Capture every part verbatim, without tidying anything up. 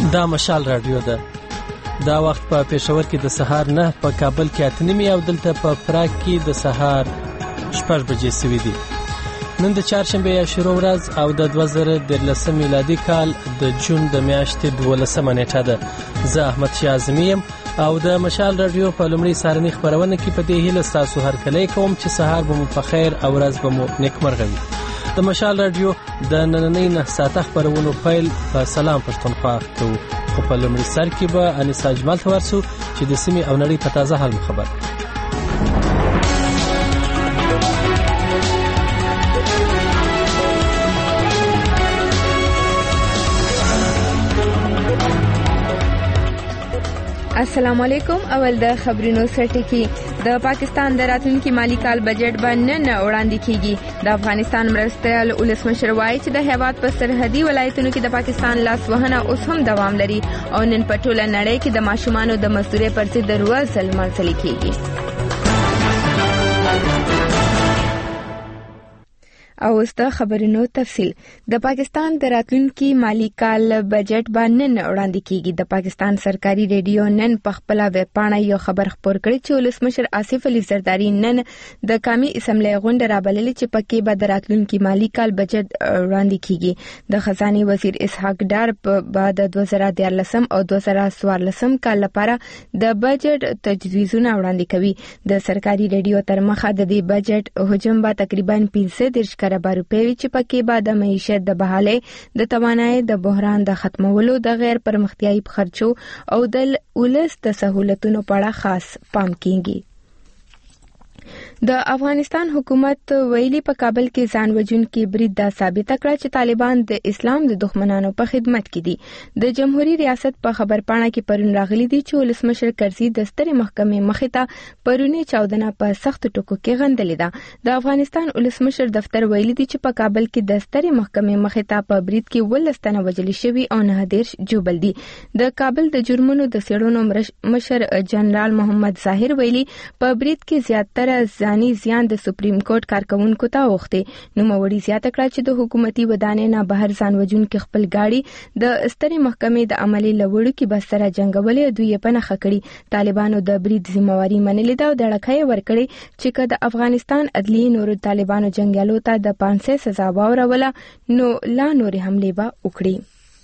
دا مشال رادیو ده. دا وخت په پېښور کې د سهار نه، په کابل کې اته نیمې او دلته په پراګ کې د سهار شپږ بجې سوي دي. نن د چهارشنبې یا شروع ورځ او د دوه زره دیارلسم میلادي کال د جون د میاشتې دولسمه نیټه ده. زه احمد شاه اعظمي یم او د مشال رادیو په لومړۍ سهارنۍ خپرونه کې په دې هیله ستاسو هرکلی کوم چې سهار به مو په خیر او ورځ به مو نیکمرغه وي. د مشال رادیو د نننۍ نه ساعته خپرونو پیل په سلام پښتونخوا کوو، خو په لومړي سر کې به انیسا اجمل ته ورسو چې د سیمې او نړۍ په تازه حال خبر کړي. السلام علیکم. اول د خبرونو سرټکی. د پاکستان د راتلونکي مالی کال بجټ باندې نن وړاندې کیږي. د افغانستان مرستیال ولسمشر وایي چې د هیواد په سرحدي ولایتونو کې د پاکستان لاسوهنه اوس هم دوام لري او نن په ټوله نړۍ کې د ماشومانو د مزدورۍ پر ضد د ورځ لمانځل کیږي. او اوس د خبرونو تفصیل. د پاکستان د راتلونکي مالی کال بجټ باندې نن وړاندې کیږي. د پاکستان سرکاري ریډیو نن په خپل ویب پاڼه یو خبر خپور کړی چې ولسمشر آصف علي زرداری نن د قومي اسمبلی غونډه رابللې چې پکې به د راتلونکي مالی کال بجټ وړاندې کیږي. د خزانه وزیر اسحاق ډار په بعد د دوه زره دیارلسم او دوه زره څوارلسم کال لپاره د بجټ تجویزونه وړاندې کوي. د سرکاري ریډیو تر مخه د دې بجټ حجم به تقریبا پنځه دېرش کروڑ روپۍ چې پکې به د معیشت د بحالۍ، د توانایي د بحران د ختمولو، د غیر پرمختیایي خرچو او د ولس د سہولتونو په اړه خاص پام کیږي. د افغانستان حکومت ویلي په کابل کې ځان وژونکي برید دا ثابت کړه چې طالبان د اسلام د دښمنانو په خدمت کې دي. د جمهوریت ریاست په خبر پاڼه کې پرون راغلي دي چې ولسمشر کرزي د سترې محکمې مخې ته پرونی چاودنه په سخت ټکو کې غندلې ده. د افغانستان ولسمشر دفتر ویلي دي چې په کابل کې د سترې محکمې مخې ته په برید کې ولس تنه وژل شوي او نه دېرش جوبل دي. د کابل د جرمونو د څېړنو مشر جنرال محمد ظاهر ویلي په برید کې زیاتره ځاني زیان د سپریم کورټ کارکونکو ته اوښتي. نوموړي زیاته کړه چې د حکومتي ودانۍ نه بهر ځان وژونکي خپل ګاډي د سترې محکمې د عملي لوړو کې بسره جنګولې دوی په نښه کړي. طالبانو د برید ذمہواري منلې ده او د ډکې ورکړي چې که د افغانستان عدلیې نورو طالبانو جنګیالو ته د پانسۍ سزا واوروله نو لا نورې حملې به وکړي.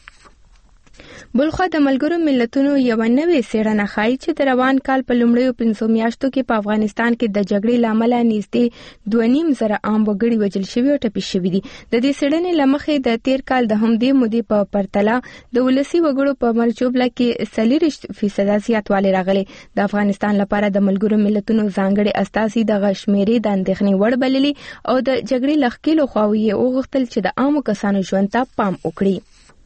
بلخوا د ملګرو ملتونو یو نوې څېړنه ښایي چې د روان کال په لومړیو پنځو میاشتو کې په افغانستان کې د جګړې له امله نږدې دوه نیم زره عام وګړي وژل شوي او ټپي شوي دي. د دې څېړنې له مخې د تیر کال د همدې مودې په پرتله د ولسي وګړو په مرجوبله کې څلېرویشت فیصده زیاتوالی راغلی. د افغانستان لپاره د ملګرو ملتونو ځانګړي استازي دغه شمېرې د اندېښنې وړ بللي او د جګړې له ښکېلو خواوو یې وغوښتل چې د عامو کسانو ژوند ته پام وکړي.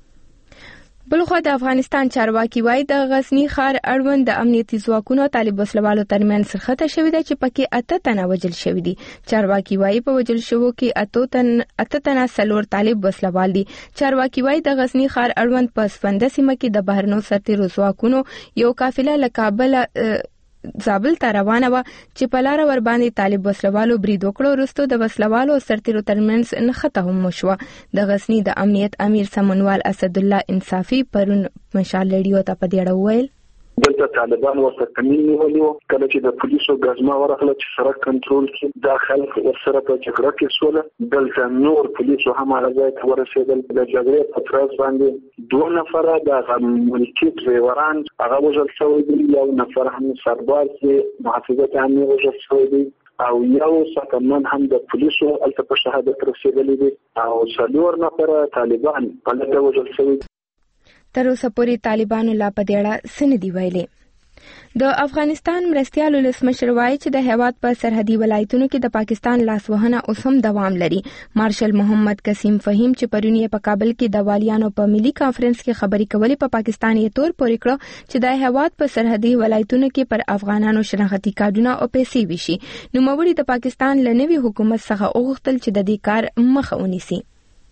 بلخوا د افغانستان چارواکي وایي د غزنی ښار اړوند د امنیتي ځواکونو او طالب وسلوالو ترمنځ سرخته شوې ده چې پکې اته تنه وژل شوي دي. چارواکي وایي په وژل شوو کې اته تن اته تنه څلور طالب وسلوال دي. چارواکي وایي د غزنی ښار اړوند په سپنده سیمه کې د بهرنیو سرتیرو ځواکونو یو قافله له کابل زابل ته روانه وه چې په لاره ور باندې طالب وسلوالو برید وکړو. وروسته د وسلوالو او سرتیرو ترمنځ نښته هم وشوه. د غزني د امنیت امیر سمنوال اسدالله انصافي پرون مشال رادیو ته په دې اړه وویل دلته طالبان ورته کمین نیولي وو. کله چې د پولیسو ګزمه ورغله چې سړک کنټرول کړي، دا خلک ورسره په جګړه کې سوله. دلته نور پولیسو هم هغه ځای ته ورسېدل. د جګړې په ترڅ باندې دوه نفره د ملکي ډریوران هغه وژل شوي دي، یو نفر هم سرباز چې محافظت عامې وژل شوی دی او یو ساتنمن هم د پولیسو هلته په شهادت رسېدلی دی او څلور نفره طالبان هلته وژل شوي دي. تر اوسه پورې طالبانو لا په دې اړه څه نه دي ویلي. د افغانستان مرستیال ولسمشر وایي چې د هیواد په سرحدي ولایتونو کې د پاکستان لاسوهنه اوس هم دوام لري. مارشل محمد قسیم فهیم چې پرون یې په کابل کې د والیانو په ملي کانفرنس کې خبرې کولې په پاکستان یې تور پورې کړ چې د هیواد په سرحدي ولایتونو کې پر افغانانو شناختی کارډونه او پیسې وشي. نوموړي د پاکستان له نوي حکومت څخه وغوښتل چې د دې کار مخه ونیسي.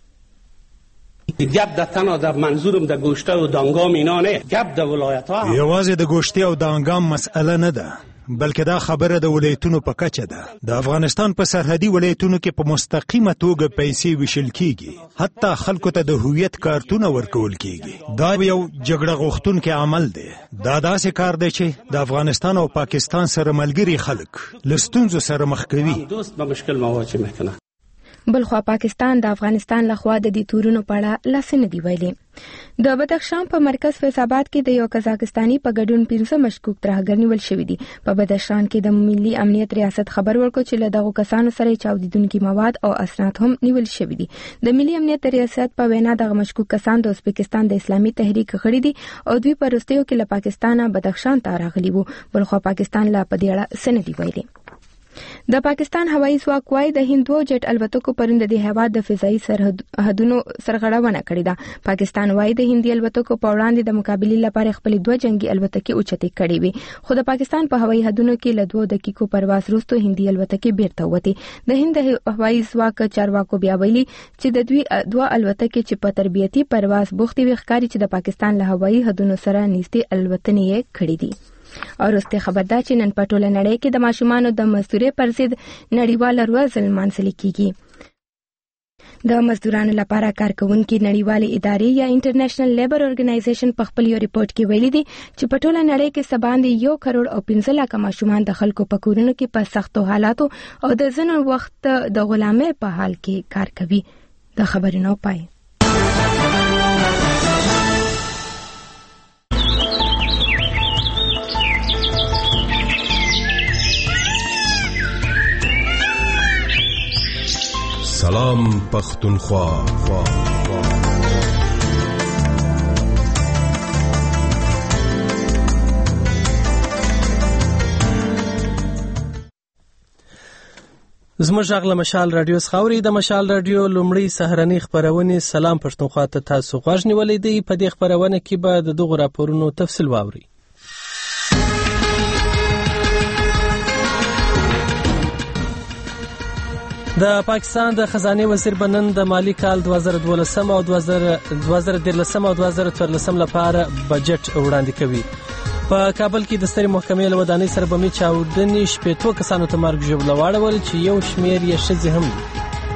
گپ د تنها در منظورم د گوشته و دانگام اینا نه، گپ د ولایت ها یوازې د گوشته او دانگام مسئله نه ده. بلکې دا خبره د ولایتونو په کچه ده. د افغانستان په سرحدي ولایتونو کې په مستقیمه توګه پیسې ویشل کیږي، حتی خلکو ته د هویت کارتونه ورکول کیږي. دا یو جګړه غوښتونکی عمل دی. دا داسې کار دی چې د افغانستان او پاکستان سره ملګري خلک له ستونزو سره مخ کوي. دوست به مشکل مواجه میکنه. بلخوا پاکستان د افغانستان لخوا د دې تورونو په اړه لاس نه دی ویلي. د بدخشان په مرکز فیض آباد کې د یو قزاقستاني په ګډون پنځه مشکوک ترهګر نیول شوي دي. په بدخشان کې د ملي امنیت ریاست خبر ورکړ چې له دغو کسانو سره چاودیدونکي مواد او اسناد هم نیول شوي دي. د ملي امنیت ریاست په وینا دغه مشکوک کسان د ازبکستان د اسلامي تحریک غړي دي او دوی په وروستیو کې له پاکستانه بدخشان ته راغلي وو. بلخوا پاکستان لا په دې اړه څه نه دی ویلي. د پاکستان هوایي ځواک وايي د هندو جټ الوتکو پرند د هیواد د فضایي سرحدونو سرغړونه کړې ده. پاکستان وايي د هندي الوتکو په وړاندې د مقابلې لپاره خپل دوه جنگي الوتکې اوچتې کړې وي، خو د پاکستان په هوایي حدودو کې له دوه دقیقو پرواز وروسته هندي الوتکې بیرته ووتې. د هند هوایي ځواک چارواکو بیا ویلي چې د دوی دوه الوتکې چې په تربیتي پرواز بوختې وي ښکاري چې د پاکستان له هوایي حدودو سره نږدې الوتنې یې کړې دي. او وروسته خبر ده چې نن په ټوله نړۍ کې د ماشومانو د مزدورۍ پر ضد نړیواله ورځ لمانځل کیږي. د مزدورانو لپاره کارکونکي نړیوالې ادارې یا انټرنیشنل لیبر اورګنایزیشن په خپل یو ریپورت کې ویلي دي چې په ټوله نړۍ کې څه باندې یو کروڑ او پنځه لکه ماشومان د خلکو په کورونو کې په سختو حالاتو او د ځینو وخت د غلامۍ په حال کې کار کوي. د خبرونو پای. سلام پختونخوا. زموږ غږ له مشال رادیو څخه اورئ. د مشال رادیو لومړی سهارنۍ خپرونې سلام پښتونخوا ته تاسو غوږ نیولی دی. په دې خپرونه کې به د دغو راپورونو تفصیل واورئ. د پاکستان د خزانه وزیر بنن د مالی کال دوه زره دولسم او دوه زره دیرلسم او دوه زره څوارلسم لپاره بجټ وړاندې کوي. په کابل کې د سترې محکمې له ودانۍ سره بمي چاودنې شپېتو کسانو ته مرګ ژوبله واړول چې یو شمېر یې ښځې هم دي.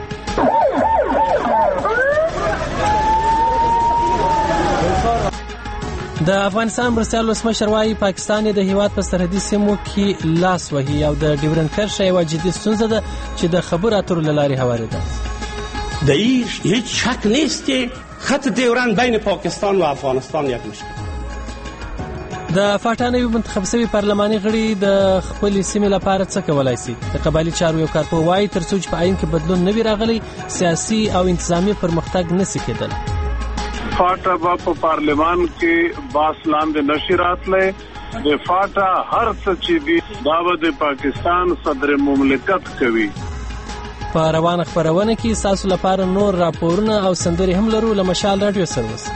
د افغانستان مرستیال ولسمشر وايي پاکستان د هیواد په سرحدي سیمو کې لاس وهي او د ډیورند کرښه یوه جدي ستونزه ده چې د خبرو اترو له لارې هوارېده. در این هیچ شک نیست که خط ډیورند بین پاکستان و افغانستان یک مشکل. د فاټا نوي منتخب شوي پارلماني غړي د خپلې سیمې لپاره څه کولی شي؟ د قبایلي چارو یو کارپوه وايي تر څو چې په آئین کې بدلون نه وي راغلی سیاسي او انتظامي پرمختګ نشي کېدل. فاټا په پارلمان کې باس لاندې نشي راتلی. د فاټا هر څه چې دی دا د پاکستان صدر مملکت کوي. په روانه خپرونه کې تاسو لپاره نور راپورونه او سندرې هم لرو. له مشال رادیو سره اوسئ.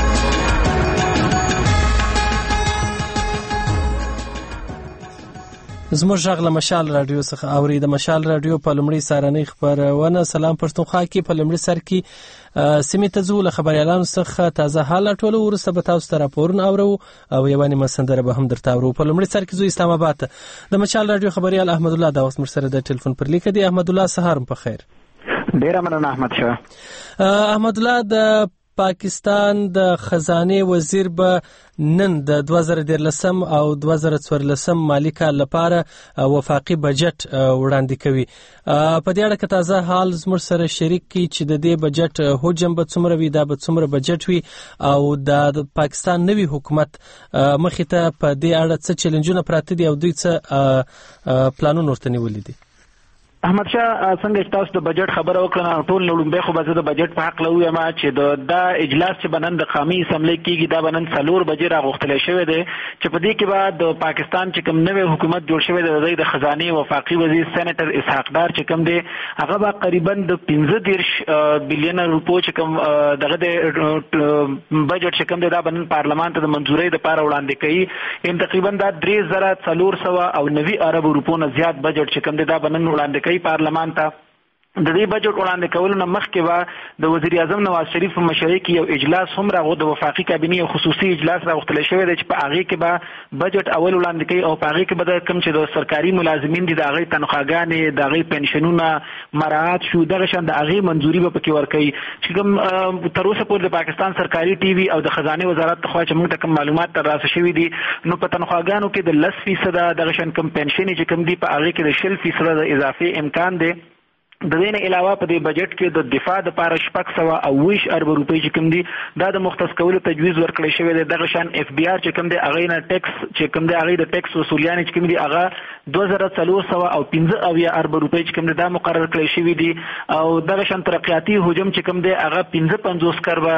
زموږ غږ له مشال رادیو څخه اوري. د مشال رادیو په لومړي سهارنۍ خپرونه سلام پښتونخوا کې په لومړي سر کې سیمې ته ځو. له خبریالانو څخه تازه حال راټولو، وروسته به تاسو ته راپورونه اورو او یوه نیمه سندره به هم درته اورو. په لومړي سر کې ځو اسلام آباد ته. د مشال رادیو خبریال احمد الله دا وخت موږ سره د ټلیفون پر لیکه دی. احمد الله سهار په خیر. ډیره مننه احمد شاه. احمد الله، د پاکستان د خزانه وزیر به نن د دوه زره دیرلسم او دوه زره څوارلسم مالی کال لپاره وفاقي بجټ وړاندې کوي. په دې اړه که تازه حال زموږ سره شریک کړي چې د دې بجټ حجم به څومره وي، دا به څومره بجټ وي او د پاکستان نوي حکومت مخې ته په دې اړه څه چیلنجونه پراته دي او دوی څه پلانونه ورته نیولي دي؟ احمد شاه څنګه تاسو د بجټ خبره وکړه، ټول لومبه خو به د بجټ په حق لوي ما چې د دا اجلاس چې بنن د قومي اسمبلی کېږي دا بنن څلور بجې راغوښتل شوی دی چې په دې کې بعد د پاکستان چې کوم نوې حکومت جوړ شوی دی د خزانه وفاقي وزیر سېنیټر اسحاق ډار چې کوم دی هغه به تقریبا د پنځه دېرش بلین روپو چې کوم دغه د بجټ چې کوم دی دا بنن پارلمان ته د منځورۍ لپاره وړاندې کوي. ان تقریبا دا درې زره څلور سوه او نوي ارب روپو نه زیات بجټ چې کوم دی دا بنن وړاندې کوي پارلمان ته. د دې بجټ وړاندې کولو نه مخکې به د وزیر اعظم نواز شریف په مشرۍ کې یو اجلاس هم راغو د وفاقي کابینې یو خصوصي اجلاس راغوښتلی شوی دی چې په هغې کې به بجټ اول وړاندې کوي او په هغې کې به د کوم چې د سرکاري ملازمین دي د هغې تنخواګانې د هغې پنشنونه مراعات شو دغه شان د هغې منظوري به پکې ورکوي چې کوم تر اوسه پورې د پاکستان سرکاري ټي وي او د خزانې وزارت لخوا چې موږ ته کوم معلومات ترلاسه شوي دي نو په تنخواګانو کې د لس فیصده دغه شان کوم پنشنې چې کوم دي په هغې کې د شل فیصده د اضافې امکان دی. د دې نه علاوه په دې بجټ کې د دفاع لپاره شپږ سوه او اوویشت اربه روپۍ چې کوم دي دا د مختص کولو تجویز ورکړی شوی دی. دغه شان اف بي ار چې کوم دی هغې نه ټیکس چې کوم دی هغې د ټیکس وصولیانې چې کوم دي هغه دوه زره څلور سوه او پنځه اویا اربه روپۍ چې کوم دی دا مقرر کړی شوي دي او دغه شان ترقیاتي حجم چې کوم دی هغه پنځه پنځوس کربه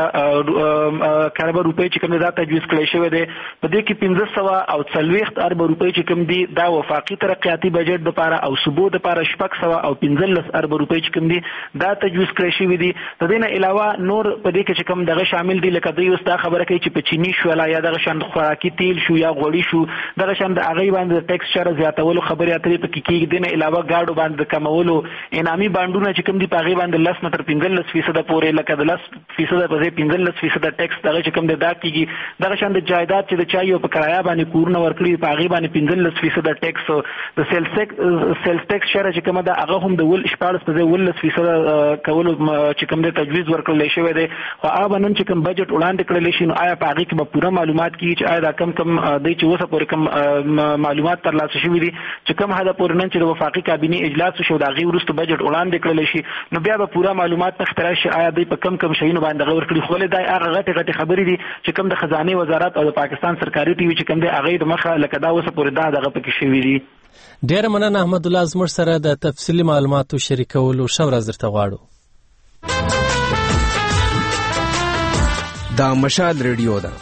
کربه روپۍ چې کوم دی دا تجویز کړی شوی دی. په دې کې پنځه سوه او څلوېښت اربه روپۍ چې کوم دي دا وفاقي ترقیاتي بجټ دپاره او صوبو دپاره شپږ سوه او پنځلس اربه روپۍ چې کوم دي دا تجویز کړی شوي دي. د دې نه علاوه نور په دې کې چې کوم دغه شامل دي لکه دوی اوس دا خبره کوي چې په چیني شوله یا دغه شان خوراکي تیل شو یا غوړي شو دغه شان د هغې باندې د ټیکس چاره زیاتولو خبرې اترې پکې کېږي. دې نه علاوه ګاډو باندې د کمولو انعامي بانډونه چې کوم دي په هغې باندې لس نه تر پنځلس فیصده پورې لکه د لس فیصده په ځای پنځلس فیصده ټیکس دغه چې کوم دی دا کېږي. دغه شان د جایداد چې د چا یو په کرایه باندې کورونه ورکړي په هغې باندې پنځلس فیصده ټیکس. د سیلز ټیکس چاره چې کومه ده هغه هم د ول شپاړس په ځای ولس فیصده کولو چې کوم دی تجویز ورکړلی شوی دی. خو هغه به نن چې کوم بجټ وړاندې کړلی شي نو آیا په هغې کې به پوره معلومات کېږي چې آیا دا کم کم دی چې اوسه پورې کوم معلومات ترلاسه شوي دي چې کوم حده پورې نن چې د وفاقي کابینې اجلاس وشي او د هغې وروسته بجټ وړاندې کړلی شي نو بیا به پوره معلومات مخکې راشي آیا دوی په کم کم شیونو باندې هغه ورکړي. خو ولې دا هغه غټې غټې خبرې دي چې کوم د خزانې وزارت او د پاکستان سرکاري ټي وي چې کوم دی هغې د مخه لکه دا اوسه پورې دا دغه پکې شوي دي. ډېره مننه احمد الله زموږ سره د تفصیلي معلوماتو شریکولو ښه ورځ درته غواړو. دا مشال ریډیو ده.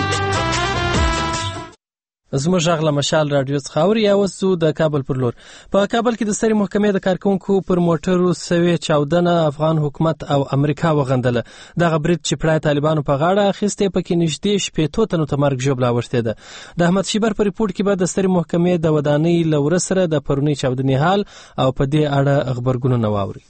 زموږ غږ له مشال راډیو څخه اوري. یا اوس ځو د کابل پر لور. په کابل کې د سترې محکمې د کارکونکو پر موټرو سوې چاودنه افغان حکومت او امریکا وغندله. دغه برید چې پړای طالبانو په غاړه اخیستې پکې نږدې شپېتو تنو ته مرګ ژوبله اوښتې ده. د احمد شیبر په ریپورټ کې به د سترې محکمې د ودانۍ له وره سره د پرونۍ چاودنې حال او په دې اړه خبرګونونه واوري.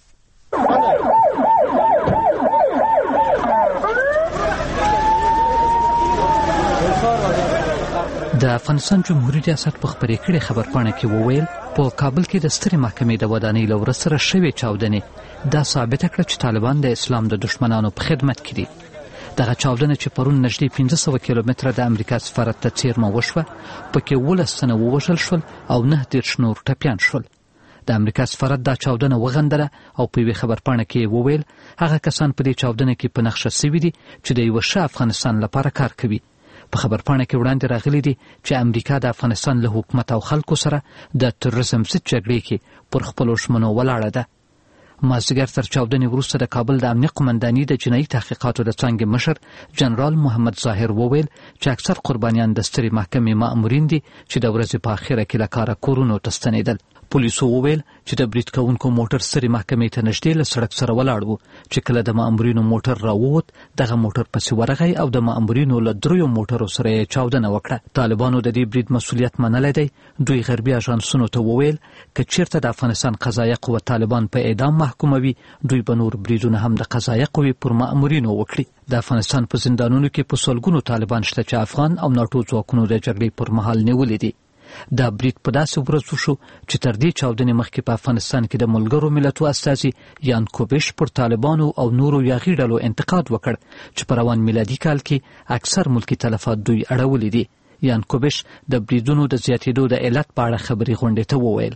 د افغانستان جمهوریت ریاست په خبرې کړې خبرپاڼه کې وویل په کابل کې د سترې محکمې د ودانۍ له وره سره شوې چاودنې دا ثابته کړه چې طالبان د اسلام د دشمنانو په خدمت کې دي. دغه چاودنه چې پرون نږدې پنځه سوه کیلومتره د امریکا سفارت ته څیرمه وشوه پکې اوولس تنه ووژل شول او نه دېرش نور ټپیان شول. د امریکا سفارت دا چاودنه وغندله او په یوې خبرپاڼه کې وویل هغه کسان په دې چاودنه کې په نقشه سوي دي چې د یوه ښه افغانستان لپاره کار کوي. په خبرپاڼه کې وړاندې راغلي دي چې امریکا د افغانستان له حکومت او خلکو سره د تروریزم ضد جګړې کې پر خپلو ژمنو ولاړه ده. مازدیګر تر چاودنې وروسته د کابل د امنیه قمنداني د جنایي تحقیقاتو د څانګې مشر جنرال محمد ظاهر وویل چې اکثر قربانیان د سترې محکمې مامورین دي چې د ورځې په اخره کې له کاره کورونو ته ستنېدل. پولیسو وویل چې د برید کوونکو موټر سترې محکمې ته نږدې له سړک سره ولاړ و چې کله د مامورینو موټر راووت دغه موټر پسې ورغی او د مامورینو له دریو موټرو سره یې چاودنه وکړه. طالبانو د دې برید مسؤلیت منلی دی. دوی غربي اژانسونو ته وویل که چیرته د افغانستان قضایه قوه طالبان په اعدام محکوموي دوی به نور بریدونه هم د قضایه قوې پر مامورینو وکړي. د افغانستان په زندانونو کې په سلګونو طالبان شته چې افغان او ناټو ځواکونو د جګړې پر مهال نیولي دي. دا برید په داسې ورځ وشو چې تر دې چاودنې مخکې په افغانستان کې د ملګرو ملتو استازي یان کوبش پر طالبانو او نورو یاغي ډلو انتقاد وکړ چې په روان میلادي کال کې اکثر ملکي تلفات دوی اړولي دي. یان کوبش د بریدونو د زیاتېدو د علت په اړه خبري غونډې ته وویل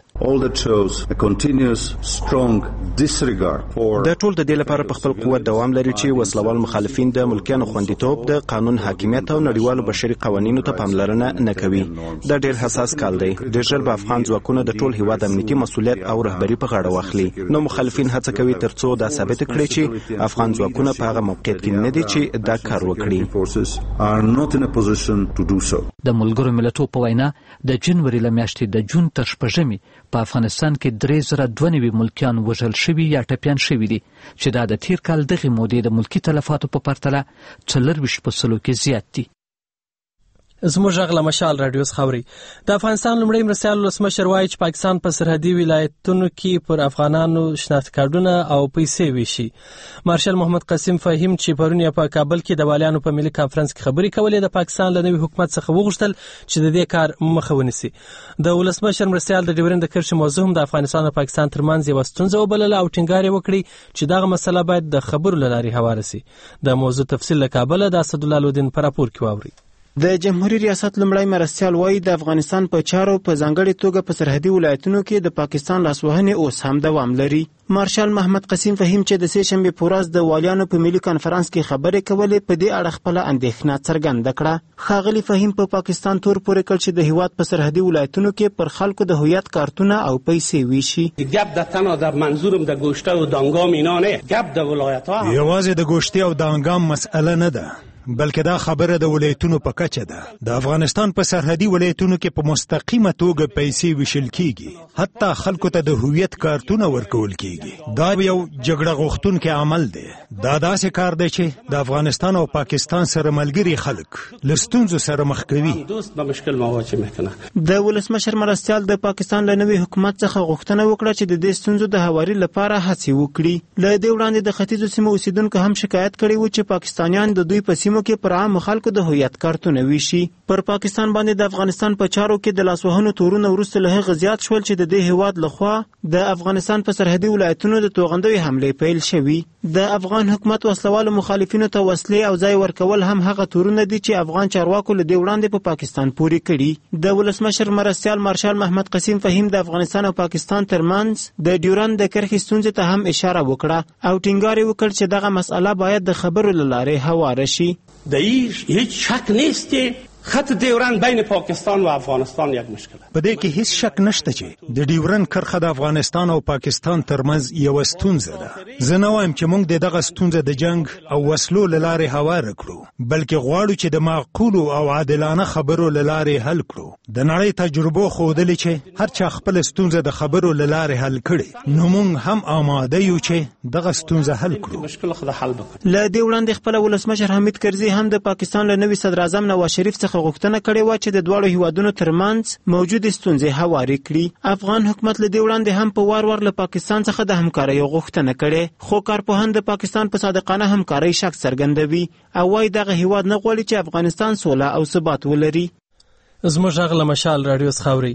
دا ټول د دې لپاره په خپل قوت دوام لري چې وسلوال مخالفین د ملکیانو خوندیتوب د قانون حاکمیت او نړیوالو بشري قوانینو ته پاملرنه نه کوي. دا ډېر حساس کال دی. ډېر ژر به افغان ځواکونه د ټول هیواد امنیتي مسؤلیت او رهبري په غاړه واخلي. نو مخالفین هڅه کوي ترڅو دا ثابت کړي چې افغان ځواکونه په هغه موقعیت کې نه دي چې دا کار وکړي. د ملګرو ملتو په وینا د جنوري له میاشتې د جون تر شپږمې په افغانستان کې درې زره دوه نوي ملکیان وژل شوي یا ټپیان شوي دي چې دا د تیر کال دغې مودې د ملکي تلفاتو په پرتله څلرویشت په سلو کې زیات دي. زموږ غږ له مشال رادیو څخه اوري. د افغانستان لومړی مرستیال ولسمشر وایي چې پاکستان په سرحدي ولایتونو کې پر افغانانو شناخت کارډونه او پیسې ویشي. مارشال محمد قسیم فهیم چې پرون په کابل کې د والیانو په ملي کانفرنس کې خبرې کولې د پاکستان له نوي حکومت څخه وغوښتل چې د دې کار مخه ونیسي. د ولسمشر مرستیال د ډیورند د کرښې موضوع هم د افغانستان او پاکستان ترمنځ یوه ستونزه وبلله او ټینګار یې وکړي چې دغه مسله باید د خبرو له لارې هواره سي. د موضوع تفصیل له کابله د اسدالله لودین په راپور کې واورئ. د جمهوریت ریاست لمړی مرستیال وایي د افغانستان په چارو په ځانګړې توګه په سرحدي ولایتونو کې د پاکستان لاسوهنې اوس هم دوام لري. مارشال محمد قسیم فهیم چې د سې شنبې په ورځ د والیانو په ملي کانفرنس کې خبرې کولې په دې اړه خپله اندېښنه څرګنده کړه. ښاغلي فهیم په پا پاکستان تور پورې کړ چې د هیواد په سرحدي ولایتونو کې پر خلکو د هویت کارتونه او پیسې ویشي. گپ در تنها در منظورم در گوشته و دانگام اینا نه، گپ در ولایت‌ها یوازې د گوشتي او دانگام مسئله نه ده، بلکې دا خبره د ولایتونو په کچه ده. د افغانستان په سرحدي ولایتونو کې په مستقیمه توګه پیسې ویشل کیږي، حتی خلکو ته د هویت کارتونه ورکول کیږي. دا یو جګړه غوښتونکی عمل دی. دا داسې کار دی چې د افغانستان او پاکستان سره ملګري خلک له ستونزو سره مخ کوي. دوست به مشکل مواجه میکنه. د ولسمشر مرستیال د پاکستان له نوي حکومت څخه غوښتنه وکړه چې د دې ستونزو د هواري لپاره هڅې وکړي. له دې وړاندې د ختیځو سیمو اوسیدونکو هم شکایت کړی و چې پاکستانیان د دوی په سیمو کې پر عام خلکو د هویت کارتونه ویشي. پر پاکستان باندې د افغانستان په چارو کې د لاسوهنو تورونه وروسته له هغه زیات شول چې د دې هیواد لخوا د افغانستان په سرحدي ولایتونو د توغندوي حملې پیل شوي. د افغان حکومت وسلوالو مخالفینو ته وسلې او ځای ورکول هم هغه تورونه دي چې افغان چارواکو له دې وړاندې په پاکستان پورې کړي. د ولسمشر مرستیال مارشال محمد قسیم فهیم د افغانستان او پاکستان ترمنځ د ډیورند د کرښې ستونزې ته هم اشاره وکړه او ټینګار یې وکړ چې دغه مسئله باید د خبرو له لارې هواره شي. در هیچ شک نیست که خط دیورند بین پاکستان و افغانستان یک مشکل است. په دې کې هیڅ شک نشته چې د ډیورند کرښه د افغانستان او پاکستان ترمنځ یو ستونزه ده. زه نه وایم چې موږ دغه ستونزه د جنگ او وسلو له لارې هواره کړو، بلکې غواړو چې د معقولو او عادلانه خبرو له لارې حل کړو. د نړۍ تجربو ښودلې چې هر چا خپل ستونزه د خبرو له لارې حل کړي، نو موږ هم آماده یو چې دغه ستونزه حل کړو. مشکل خود حل وکړو. له دې وړاندې خپل ولسمشر حمید کرزي هم د پاکستان له نوي صدر اعظم نواز شریف څخه غوښتنه کړې و چې د دواړو هیوادونو ترمنځ موجودې ستونزې هوارې کړي. افغان حکومت له دې وړاندې هم په وار وار له پاکستان څخه د همکارۍ غوښتنه کړې، خو کارپوهان د پاکستان په صادقانه همکارۍ شک څرګندوي او وايي دغه هیواد نه غواړي چې افغانستان سوله او ثبات ولري. زموږ غږ له مشال رادیو څخه اورئ.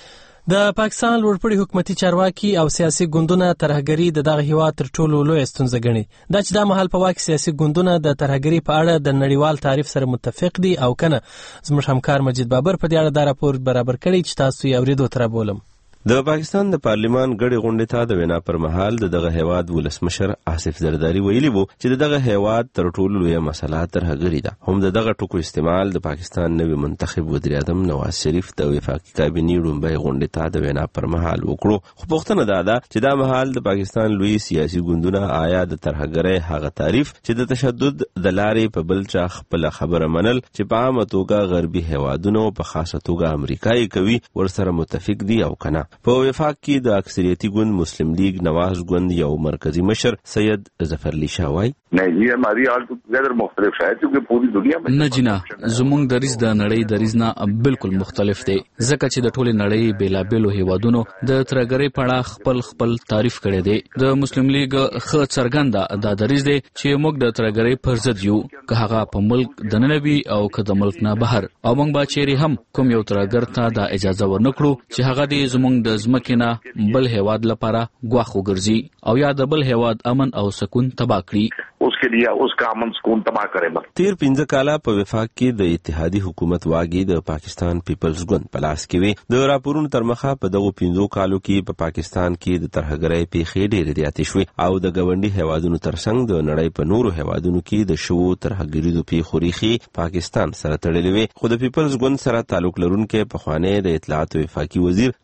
د پاکستان لوړپوړي حکومتي چارواکي او سیاسي ګوندونه ترهګري د دغه هیواد تر ټولو لویه ستونزه ګڼي. دا چې دا مهال په واک سیاسي ګوندونه د ترهګري په اړه د نړیوال تعریف سره متفق دي او کنه. زموږ همکار مجید بابر په دې اړه دا راپور برابر کړی چې تاسو یې اورېدو ته رابولم. د پاکستان د پارلیمان غړي غونډې ته د وینا پر مهال دغه هیواد ولسمشر آصف زرداری ویلي وو چې دغه هیواد تر ټولو لویه مسله ترهګري ده. هم دغه ټکو استعمال د پاکستان نوي منتخب وزیر اعظم نواز شریف د وفاقي کابینې لومړی غونډې ته د وینا پر مهال وکړو. خو پوښتنه دا ده چې دا مهال د پاکستان لوی سیاسي ګوندونه آیا د ترهګرۍ هغه تعریف چې د تشدد د لارې په بل چا خپل خبره منل چې په عامه توګه غربي هیوادونو په خاصه توګه امریکا یې کوي ورسره متفق دي او کنه. په وفاق کې د اکثریتي ګوند مسلم لیگ نواز ګوند یو مرکزی مشر سید ظفرعلی شاه وایي نه یہ ہماری حالت غیر مختلف ہے کیونکہ پوری دنیا میں نه جنا زمونږ دریز د نړۍ دریز نه بالکل مختلف دی ځکه چې د ټولې نړۍ بیلابیلو هیوادونو د ترهګرۍ په اړه خپل خپل تعریف کړی دی. د مسلم لیگ ښه څرګنده دا دریز دی چې موږ د ترهګرۍ پر ضد یو، که هغه په ملک دننه وي او که د ملک نه بهر، او موږ به چیرې هم کوم یو ترهګر ته دا اجازه ورنکړو چې هغه دې زمونږ د ځمکې نه بل هیواد لپاره ګواښ وګرځي او یا د بل هیواد امن او سکون تباه کړي. اس کے لیے اس کا امن سکون تباہ کرے. تیر پنځه کاله په وفاق کې د اتحادي حکومت واګي د پاکستان پیپلز ګوند په لاس کې وي. د راپورونو تر مخه په دغه پنځو کالو کې په پاکستان کې د ترهګرۍ پیښې ډېرې زیاتې شوې او د ګاونډي هیوادونو ترڅنګ د نړۍ په نورو هیوادونو کې د شوو ترهګریزو پیښو ریښې پاکستان سره تړلې وې. خو د پیپلز ګوند سره تعلق لرونکي پخوانی د اطلاعات او وفاقي وزیر قمر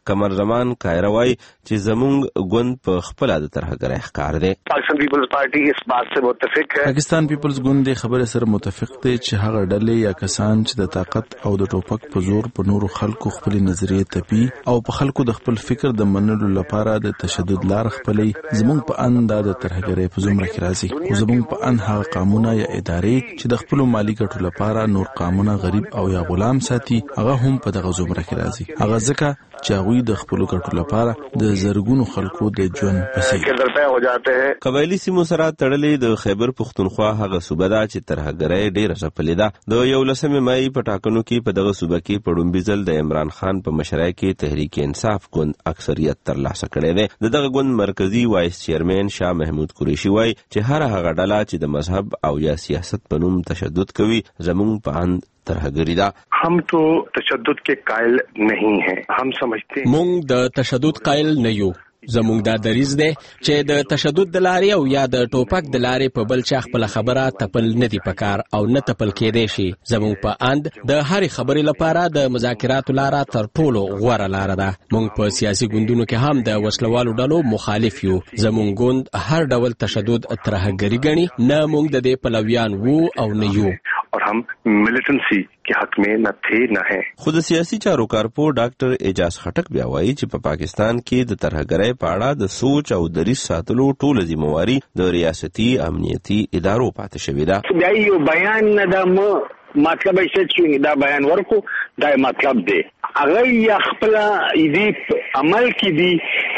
زمان کایره وایي چې زموږ ګوند په خپله د ترهګرۍ ښکار دی. پاکستان پیپلز پارټي اس بات سے متفق ہے. پاکستان پیپلز ګوند د خبرې سره متفق دی چې هغه ډلې یا کسان چې د طاقت او د ټوپک په زور په نورو خلکو خپل نظریې تپي او په خلکو د خپل فکر د منلو لپاره د تشدد لار خپلې زموږ په ان د ترهګرۍ په زمره کې راځي. خو زموږ په ان هغه قانونه یا ادارې چې د خپل مالی ګټو لپاره نور قانونه غریب او یا غلام ساتي هغه هم په دغه زمره کې راځي. هغه ځکه چې هغوی د خپل ګټو لپاره د زرګونو خلکو د ژوند پسې قبایلی سیمو سره تړلې د خیبر پښتونخوا هغه صوبه ده چې ترهګرۍ ډېره ځپلې ده. د یولسمې مای په ټاکنو کې په دغه صوبه کې په لومړي ځل د عمران خان په مشرۍ کې تحریک انصاف ګوند اکثریت ترلاسه کړی دی. د دغه ګوند مرکزی وایس چیرمن شاه محمود قریشي وایي چې هر هغه ډله چې د مذهب او یا سیاست په نوم تشدد کوي زموږ په اند ترهګري ده. हम तो तशद्दुद के कायल नहीं हैं. हम समझते हैं مونږ د تشدد قائل نه یو. زمونږ دا دریځ دی چې د تشدد د لارې او یا د ټوپک د لارې په بل چا خپل خبره تپل نه دی پکار او نه تپل کېدی شي. زمونږ په اند د هرې خبرې لپاره د مذاکراتو لاره تر ټولو غوره لاره ده. مونږ په سیاسي ګوندونو کې هم د وسلوالو ډلو مخالف یو. زمونږ ګوند هر ډول تشدد ترهګري ګڼي. نه مونږ د دې پلویان وو او نه یو. और हम मिलिटेंसी के हक में न थे न हैं. خود سیاسي چارو کارپو ډاکټر اعجاز خټک بیا وایي چې په پاکستان کې د ترهګرۍ په اړه د سوچ او دریځ ساتلو ټوله ذمہواري د ریاستي امنیتي ادارو پاتې شوې ده. دا یو بیان نه ده مطلب یې چې دا بیان ورکو دا مطلب دی هغه یا خپل دې عمل کې دي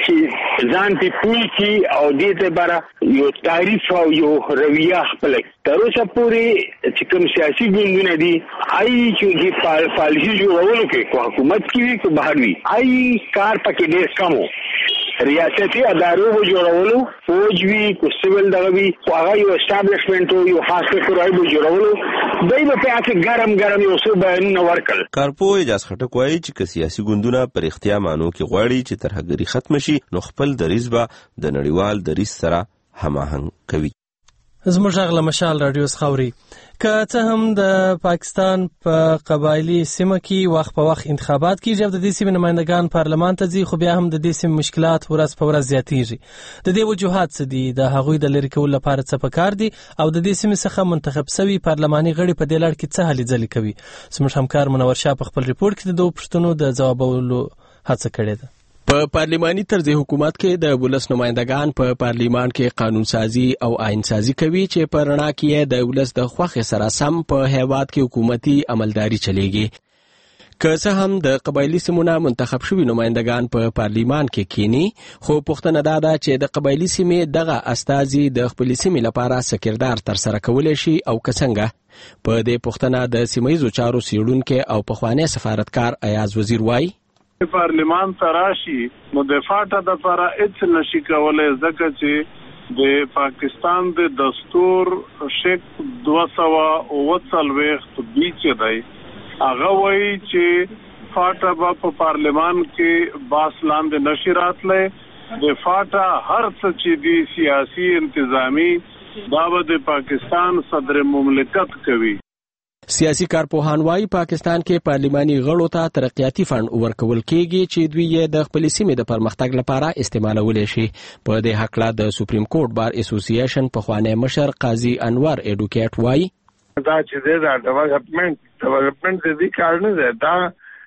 چې ځان ته پوي کی او دې ته بار یو تعریف او یو رویه خپل تر اوسه پورې چې کوم سیاسي ګوندونه دي آی چې په پالیسي جوړولو کې کو حکومت کې کو بهر وي آی کار پکې ډېر کم وو. ریاستي ادارو جوړولو فوج وی کو سیول دغوی هغه یو اسټابلیشمنت یو خاص کورای جوړولو دای په پاتې ګرم ګرم یو څه بیان ورکړ. کارپو اجازه خټک وایي چې سیاسي ګوندونه پر اختیار مانو کې غواړي چې ترهګري ختم شي نو خپل دریځ به د نړیوال دریځ سره هماهنګ کوي. زموږ غږ له مشال رادیو څخه اوري. که څه هم د پاکستان په قبایلی سیمه کې وخت په وخت انتخابات کیږي او د دې سیمې نمائندگان پارلمان ته ځي خو بیا هم د دې سیمې مشکلات ورځ په ورځ زیاتېږي. د دې وجوهات څه دي؟ د هغوی د لرې کولو لپاره څه پکار دي او د دې سیمې څخه منتخب شوي پارلماني غړي په دې لړ کې څه هلې ځلې کوي؟ زموږ همکار منور شاه په خپل ریپورت کې د دوه پوښتنو د ځوابولو هڅه کړې ده. په پارلیماني طرز حکومت کې د ولس نمائندگان په پارلیمان کې قانون سازي او آئین سازي کوي چې په رڼا کې د ولس د خوښې سره سم په هیواد کې حکومتي عملداري چلیږي. که څه هم د قبایلی سیمونو منتخب شوي نمائندگان په پارلیمان کې کینی خو پوښتنه دا ده چې د قبایلی سیمې دغه استازي د خپل سیمې لپاره سکردار تر سره کولای شي او که څنګه. په دې پوښتنه د سیمایي چارو څیړونکو او پخوانی سفارتکار ایاز وزیر وایي پارلیمان تراشی نو د فاټا د لپاره هیڅ نشي کولای ځکه چې د پاکستان د دستور شک دوه سوه اووه څلوېښت بي چې دی هغه وایي چې فاټا به په پارلیمان کې باس لاندې نشي راتلی. د فاټا هر څه چې دی سیاسي انتظامی دا به د پاکستان صدر مملکت کوي. سیاسي کارپوهان وايي پاکستان کې پارلماني غړو ته ترقیاتي فند ورکول کېږي چې دوی یې د خپل سیمې د پرمختګ لپاره استعمالولی شي. په دې حق د سپریم کورټ بار اسوسییشن پخوانی مشر قاضي انور ایډوکیټ وايي دا چې دا ډیولپمنٹ ډیولپمنٹ د دې کار نه ده دا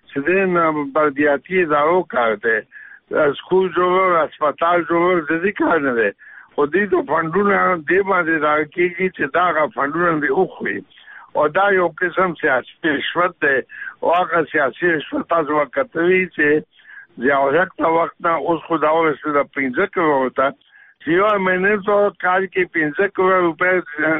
چې د بلدیاتي ادارو کار دی. سکول جوړول هسپتال جوړول د دې کار نه ده خو دې د فندونو دې باندې راکېږي چې دا فندونه دې وخوري او دا یو قسم سیاسي رشوت دی او هغه سیاسي رشوت تاسو وکړئ چې ځاوځک تا وخت نه اوس خو دا ورسره د پنځه کروڑ ته چې یو مهینه تو کال کې پنځه کروڑ روپے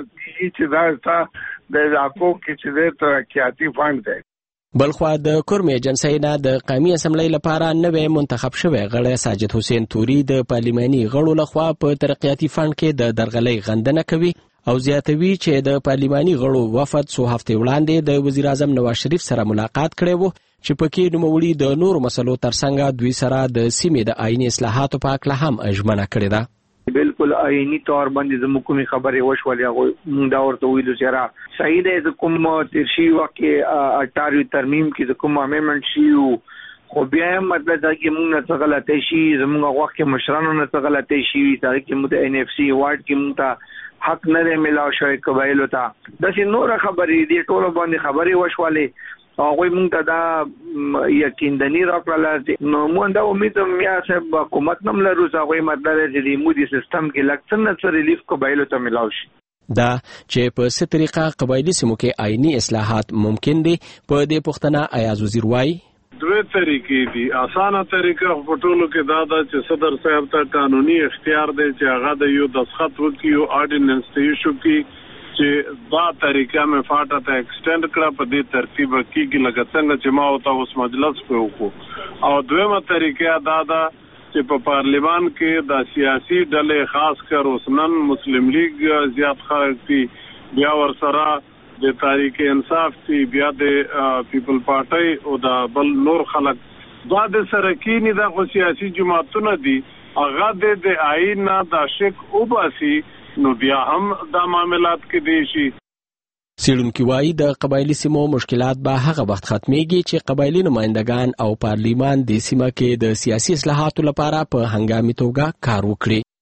چې دا تا د علاقو کې چې د ترقیاتي فند دی. بلخوا د کورم ایجنسی نه د قومي اسمبلی لپاره نوې منتخب شوی غړی ساجد حسین توري د پارلماني غړو لخوا په ترقیاتي فند کې د درغلۍ غندنه کوي او زیاتوي چې د پارلماني غړو وفد څو هفتې وړاندې د وزیر اعظم نواز شریف سره ملاقات کړی وو چې پکې نوموړي د نورو مسلو ترڅنګ دوی سره د سیمې د آئیني اصلاحاتو په اړه هم ژمنه کړې ده. بالکل آئینی طور باندې زموږ کومې خبرې وشولې هغه موږ دا ورته ویلو چې را صحیح دی چې کوم تیر شي وخت کې اټاري ترمیم کې کوم امندمنت شي خو بیا هم مطلب دا چې موږ نه څه غلطۍ شي زموږ وخت کې مشرانو نه څه غلطۍ شي دا چې موږ د ان اف سی وارډ کې موږ ته حق نه دی ملاو شوی قبایلو ته داسې نور خبرې دي ټول باندې خبرې وشولې هغه موږ ته دا یقیندنی راکړل نو موږ دا امید میا صاحب حکومت نم لرو هغه مطلب چې د مودي سیستم کې لکه څنګه ریلیف قبایلو ته ملاو شي دا چې په څه طریقه قبایلی سیمو کې آئینی اصلاحات ممکن دي په دې پوښتنه ایاز وزیر وایي دوه طریقې دي اسانه طریقه په ټولو کې دا ده چې صدر صاحب ته قانوني اختیار دی چې هغه د یو دسخط وکړي او آرډیننس ته ایشو کړي چې دا طریقه مې فاټه ته ایکسټند کړه په دې ترتیب کې لکه څنګه چې ما او تاسو مجلس په وکړو او دویمه طریقه دا ده چې په پارلیمان کې د سیاسي ډلې خاص کر اوسنن مسلم لیگ زیات خلک دي بیا ورسره د تحریک انصاف تی بیا د پیپل پارټي او د بل نور خلک دا د سرکینی د سیاسي جماعتونو دي هغه د آئین نه د شک او باسي نو بیا هم د معاملات کې دي شي سیړونکو وایي د قبایلی سیمو مشکلات به هغه وخت ختميږي چې قبایلی نمائندگان او پارلیمان د سیمه کې د سیاسي اصلاحاتو لپاره په هنګامي توګه کار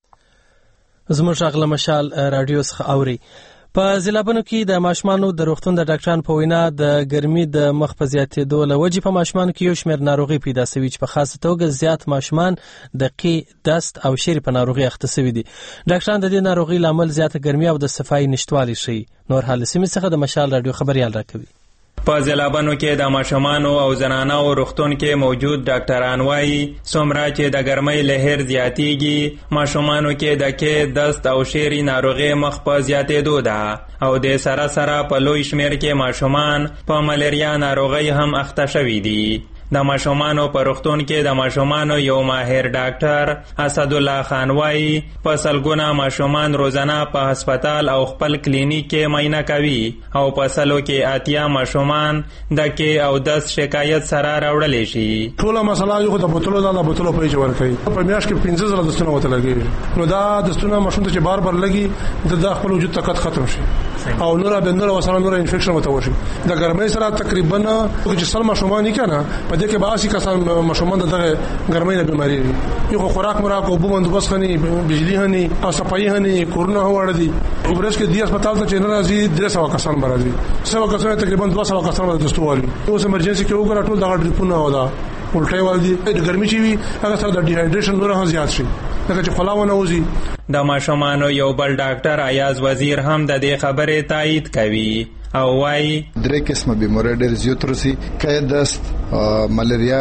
وکړي زموږ اغله مشال رادیو څخه اوري په ضلعبنو کې د ماشومانو د روغتون د ډاکټرانو په وینا د ګرمي د مخ په زیاتېدو له وجې په ماشومانو کې یو شمېر ناروغي پیدا شوي چې په خاصه توګه زیات ماشومان د قی دست او شری په ناروغي اخته شوي دي ډاکټران د دې ناروغي لامل زیاته ګرمي او د صفایي نشټوالي شي نور حال سیمې څخه د مشال رادیو خبريال راکوي په ضلعبنو کې د ماشومانو او زنانو روغتون کې موجود ډاکټران وایي څومره چې د ګرمۍ لهر زیاتیږي ماشومانو کې د کې دست او شری ناروغي مخ په زیاتېدو ده او د سره سره په لوی شمیر کې ماشومان په ملیریا ناروغي هم اخته شوي دي د ماشومانو په روغتون کې د ماشومانو یو ماهر ډاکټر اسد الله خان وایي په سلګونه ماشومان روزانه په هسپتال او خپل کلینیک کې معاینه کوي او په سلو کې اتیا ماشومان د کې او دس شکایت سره راوړل شي ټول مسله یو د بوتلو د بوتلو په جوړ کوي په میاش کې پنځه زره دستونه وته لګي نو دا دستونه ماشوم ته چې بار بار لګي د خپل وجود طاقت ختم شي او نور به نور وسره نور انفیکشن وته وشي د ګرمۍ سره تقریبا چې سل ماشومان یې کنه په دې کې باسي کسان ماشومان دغه ګرمۍ نه بیماری یو خوراک مراک او بندوبست غني بجلی هني او صفایي هني کورونا هوړ دي ورس کې د هسپتال ته چینل راځي درې سوه کسان برازي سو کسان تقریبا دوه سوه کسان د دستوالي اوس ایمرجنسي کې وګړه ټول دغه ډریپونه ودا الټي والدي د ګرمۍ چی وي هغه سره د ډیهایډریشن نور هم زیات شي لکه چې خلاونه وزي د ماشومانو یو بل ډاکټر ایاز وزیر هم د دې خبرې تایید کوي او وايي درې قسمه بیماری ډېر زیات رسي کې دست ملیریا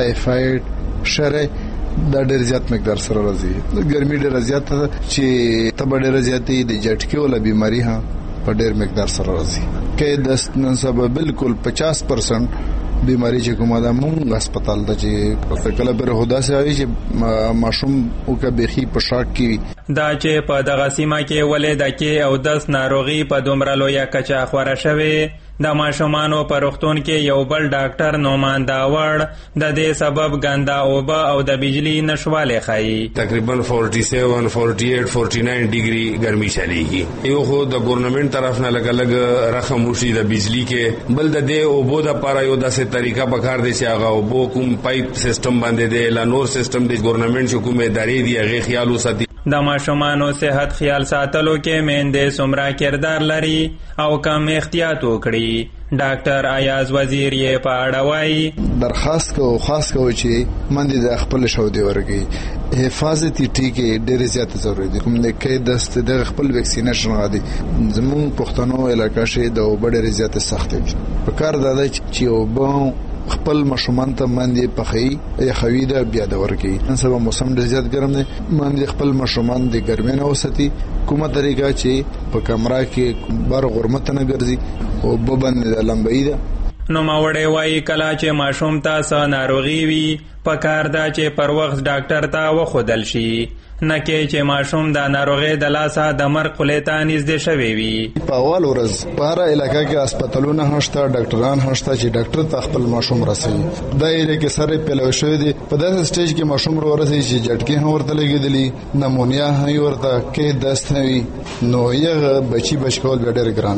ټایفاید شری دا ډېر زیات مقدار سره راځي د ګرمۍ ډېر زیات چې تب ډېر زیاتې د جټکی ولا بیماری ها په ډېر مقدار سره راځي کې دست نن سبا بالکل پچاس پرسنټ بیماری چې کومه ده مونږ هسپتال ته چې کله پر هدا سي وي چې ماشوم او کا بيخي په شاک کې دا چې په دغه سیمه کې ولې د کې او دس ناروغي په دومره لویه کچه خوره شوه د ماشومانو په روغتون کې یو بل ډاکټر نومان داوړ د دې سبب ګنده اوبه او د بجلی نشواله خایي تقریبا سینتالیس اڑتالیس انچاس ډیګري ګرمي چلیږي یو خو د ګورنمنت طرف نه لګ لګ رقم وشي د بجلی کې بل د دې اوبو د پاره یو داسې طریقه پکار دي چې هغه اوبو کوم پایپ سیستم باندې دی لا نور سیستم د ګورنمنت حکومت ادارې دی هغه خیال وساتي د ماشومانو صحت خیال ساتلو کې میندې څومره کردار لري او کم احتیاط وکړي ډاکټر ایاز وزیر یې په اړه وایي درخواست کو خاص کو چې مندي د خپل شو دی ورګي حفاظتي ټیکې ډېر زیات ضروري دي کوم نه کې دست د خپل ویکسینیشن غادي زمون پښتنو علاقې شه د وبډ زیات سخت دي په کار د چې وبو خپل ماشومان ته باندې پخې یا خویده بیا د ورکی نن سبا موسم ډېر زیات ګرم دی باندې خپل ماشومان د ګرمۍ نه وساتي کومه طریقه چې په کمره کې بار غرمت نه ګرځي او ببند لمبئی ده نو ماوړې وایي کله چې ماشوم ته ناروغي وي په کار دا چې پر وخت ډاکټر ته وخدل شي نه کې چې ماشوم د ناروغي د لاسه د مرګ خلیته نږدې شوی وي په اول ورځ په هر علاقې کې هسپتالونه هشته ډاکټران هشته چې ډاکټر ته خپل ماشوم رسوي دا یې کې سره پیلو شوی دی په داسې سټیج کې ماشوم ورسي چې جټکی هم ورته لګیدلی نمونیا هم ورته کې دست وي نو یې بچي بچکول ډېر ګران شي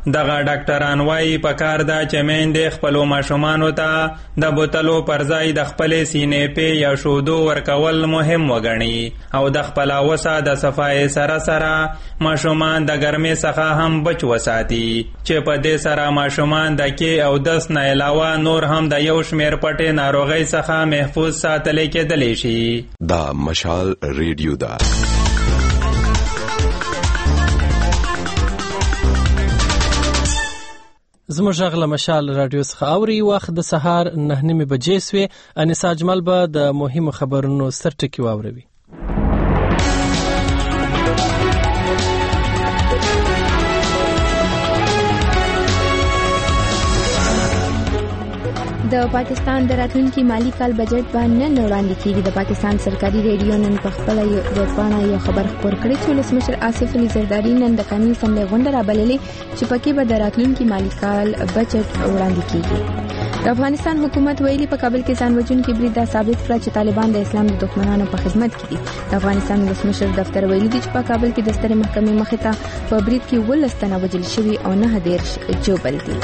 دغه ډاکټران وایي پکار ده چې میندې خپلو ماشومانو ته د بوتلو پر ځای د خپلې سینې پې یا شودو ورکول مهم وګڼي او د خپله وسه د صفایۍ سره سره ماشومان د ګرمۍ څخه هم بچ وساتي چې په دې سره ماشومان د کې او دس نه علاوه نور هم د یو شمېر پټې ناروغۍ څخه محفوظ ساتلی کېدلی شي. دا مشال ریډیو ده. زموږ غږ له مشال راډیو څخه اوري. وخت د سهار نه نیمې بجې سوې. انیسا اجمل به د مهمو خبرونو سر ټکي واوروي. د پاکستان د راتلونکي مالی کال بجټ باندې نن وړاندې کیږي. د پاکستان سرکاري ریډیو نن په خپل ویبپاڼه یو خبر خپور کړی چې ولسمشر آصف علي زرداری نن د قانوني اسمبلی غونډه رابللې چې پکې به د راتلونکي مالی کال بجټ وړاندې کیږي. د افغانستان حکومت ویلي په کابل کې ځان وژونکي برید دا ثابت کړ چې طالبان د اسلام د دښمنانو په خدمت کې دي. د افغانستان ولسمشر دفتر ویلي دی چې په کابل کې د سترې محکمې مخې ته په برید کې ولس تنه وژل شوي او نه دیرش جوبل دي.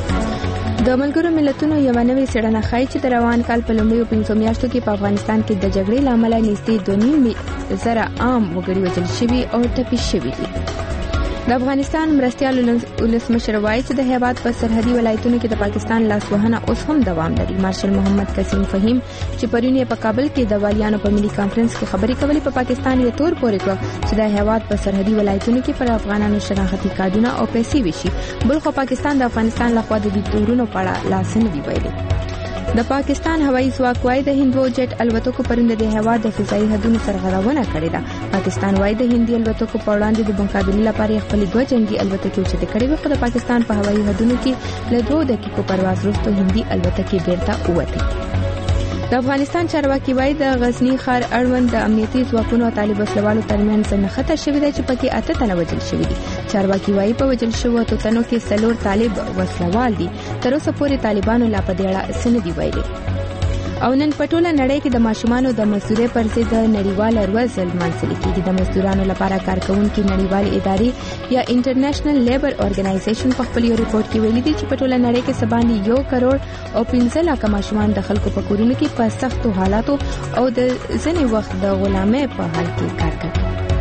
د ملګرو ملتونو یو نوې څېړنه ښایي چې د روان کال په لومړیو پنځو میاشتو کې په افغانستان کې د جګړې له امله نږدې دوه نیم زره عام وګړي وژل شوي او ټپي شوي دي. د افغانستان مرستیال ولسمشر وایي چې د هیواد په سرحدي ولایتونو کې د پاکستان لاسوهنه اوس هم دوام لري. مارشل محمد قسیم فهیم چې پرون یې په کابل کې د والیانو په ملي کانفرنس کې خبرې کولې په پاکستان یې تور پورې کړ چې د هیواد په سرحدي ولایتونو کې پر افغانانو شناختی کارډونه او پیسې وشي. بل خو پاکستان د افغانستان لخوا د دې تورونو په اړه لاس نه دی ویلي. د پاکستان هوایي ځواک وايي د هندو جټ الوتکو پرون د هیواد د فضایي حدونو سرغړونه کړې ده. پاکستان وايي د هندي الوتکو په وړاندې د مقابلې لپاره خپل دوه جنگي الوتکې اوچتې کړې وې، خو د پاکستان په هوایي حدونو کې له دوه دقیقو پرواز وروسته هندي الوتکې بیرته ووتې. د افغانستان چارواکي وايي د غزنی ښار اړوند د امنیتي ځواکونو او طالب وسلوالو ترمنځ نښته شوې ده چې پکې اته تنه وژل شوي دي. چارواکي وايي په وژل شوو اتو تنو کې څلور طالب وسلوال دي. تر اوسه پورې طالبانو لا په دې اړه څه نه دي ویلي. او نن په ټوله نړۍ کې د ماشومانو د مزدورۍ پر ضد د نړیواله ورځ لمانځل کېږي. د مزدورانو لپاره کارکوونکي نړیوالې ادارې یا انټرنیشنل لیبر ارګنایزیشن په خپل یو ریپورت کې ویلي دي چې په ټوله نړۍ کې سباندې یو کروڑ او پنځه لکه ماشومان د خلکو په کورونو کې په سختو حالاتو او د ځینې وخت د غلامۍ په حال کې کار کوي.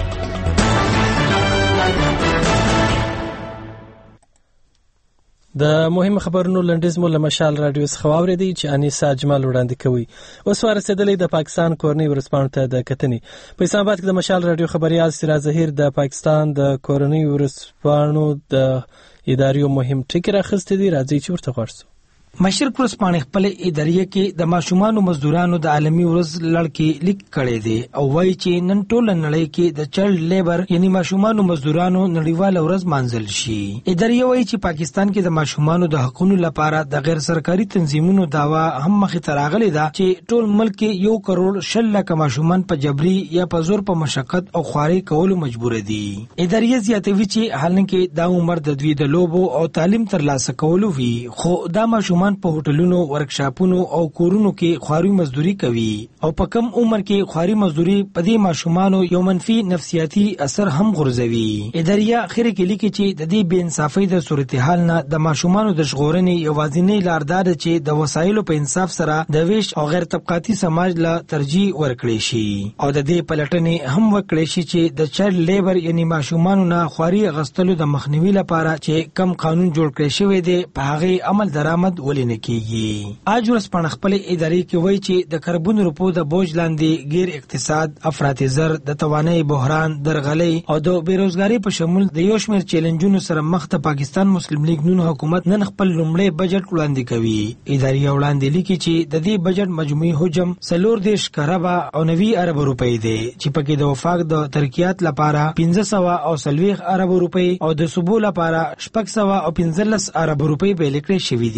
د مهم خبرونو لنډیز مو له مشال راډیو څخه واورېدی چې انیسا اجمل وړاندې کوي. اوس ورسېدلې د پاکستان کورنۍ ورځپاڼو ته د کتنې. په اسلام آباد کې د مشال راډیو خبريال سراج ظهیر د پاکستان د کورنۍ ورځپاڼو د ادارې مهم ټکی راخسته دي. راځي چې ورته ورسو. مشرق ورځپاڼې خپل ادارې کې د ماشومانو مزدورانو د عالمي ورځ لړکې لیک کړي دي او وایي چې نن ټوله نړۍ کې د چایلډ لیبر یعنی ماشومانو مزدورانو نړیواله ورځ مانځل شي. ادارې وایي چې پاکستان کې د ماشومانو د حقوقو لپاره د غیر سرکاري تنظیمونو داوا هم مخې ته راغلي ده چې ټول ملک کې یو کروڑ شل لکه ماشومان په جبري یا په زور په مشقت او خواري کولو مجبور دي. ادارې زیاتوي چې حالانکه دا عمر د دوی د لوبو او تعلیم ترلاسه کولو وي، خو دا ماشومان په هوټلونو، ورکشاپونو او کورونو کې خواري مزدوري کوي او په کم عمر کې خواري مزدوري په دې ماشومانو یو منفي نفسیاتي اثر هم غورځوي. ادارې اخر کې لیکي چې د دې بې انصافۍ د صورتحال نه د ماشومانو د ژغورنې یوازینۍ لار دا ده چې د وسایلو په انصاف سره د ویش او غیر طبقاتي سماج له ترجیح ورکړي شي او د دې پلټنې هم وکړي شي چې د چایلډ لیبر یعنی ماشومانو نه خواري غستلو د مخنیوي لپاره چې کم قانون جوړ کړی شوی دی په هغه عمل درآمد ولې نه کیږي. اج ورځپاڼه خپل ادارې کې وایي چې د کربن روپو د بوج لاندې غیر اقتصاد، افراط زر، د توانایي بحران، درغلۍ او د بیروزګاری په شمول د یو شمېر چیلنجونو سره مخ ته پاکستان مسلم لیگ نون حکومت نن خپل لومړی بجټ وړاندې کوي. ادارې وړاندې لیکي چې د دې بجټ مجموعي حجم څلور دېرش کروڑه او نوي ارب روپۍ دی چې پکې د وفاق د ترقیات لپاره پنځه سوه او څلوېښت ارب روپۍ او د صوبو لپاره شپږ سوه او پنځلس ارب روپۍ پیل کړې شوي دي او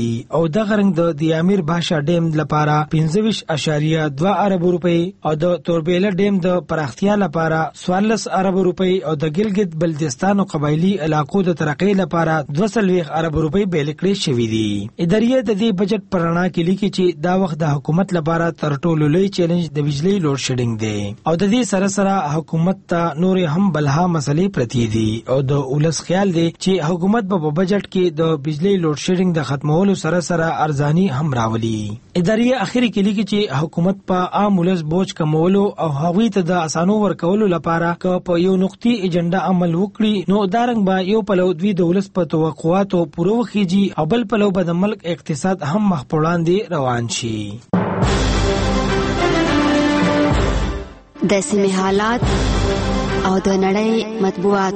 او د غرنګ د دیامیر باشا ډیم لپاره پنځه ویشت اعشاریه دوه ارب روپۍ او د توربیله ډیم د پراختیا لپاره څوارلس ارب روپۍ او د ګلګت بلتستان او قبایلی علاقو د ترقۍ لپاره دوه سلويخ ارب روپۍ بیل کړې شوې دي. ادارې د دې بجټ پرانا کې لیکي چې دا وخت د حکومت لپاره تر ټولو لوی چیلنج د بجلی لوډ شیډینګ دی او د دې سره سره حکومت ته نور هم بلها مسلې پرتی دي او د ولس خیال دی چې حکومت په بجټ کې د بجلی لوډ شیډینګ د ختمولو سره سره ارزانی هم راولي. ادارې اخیری کې لیکي چې حکومت په عام ولس بوج کمولو او هغوی ته د اسانو ورکولو لپاره که په یو نقطي ایجنډا عمل وکړي نو دارنګ به یو پلو دوی د ولس په توقعاتو پوره وخیږي او بل پلو به د ملک اقتصاد هم مخ په وړاندې روان شي. د سیمې حالات او د نړۍ مطبوعات.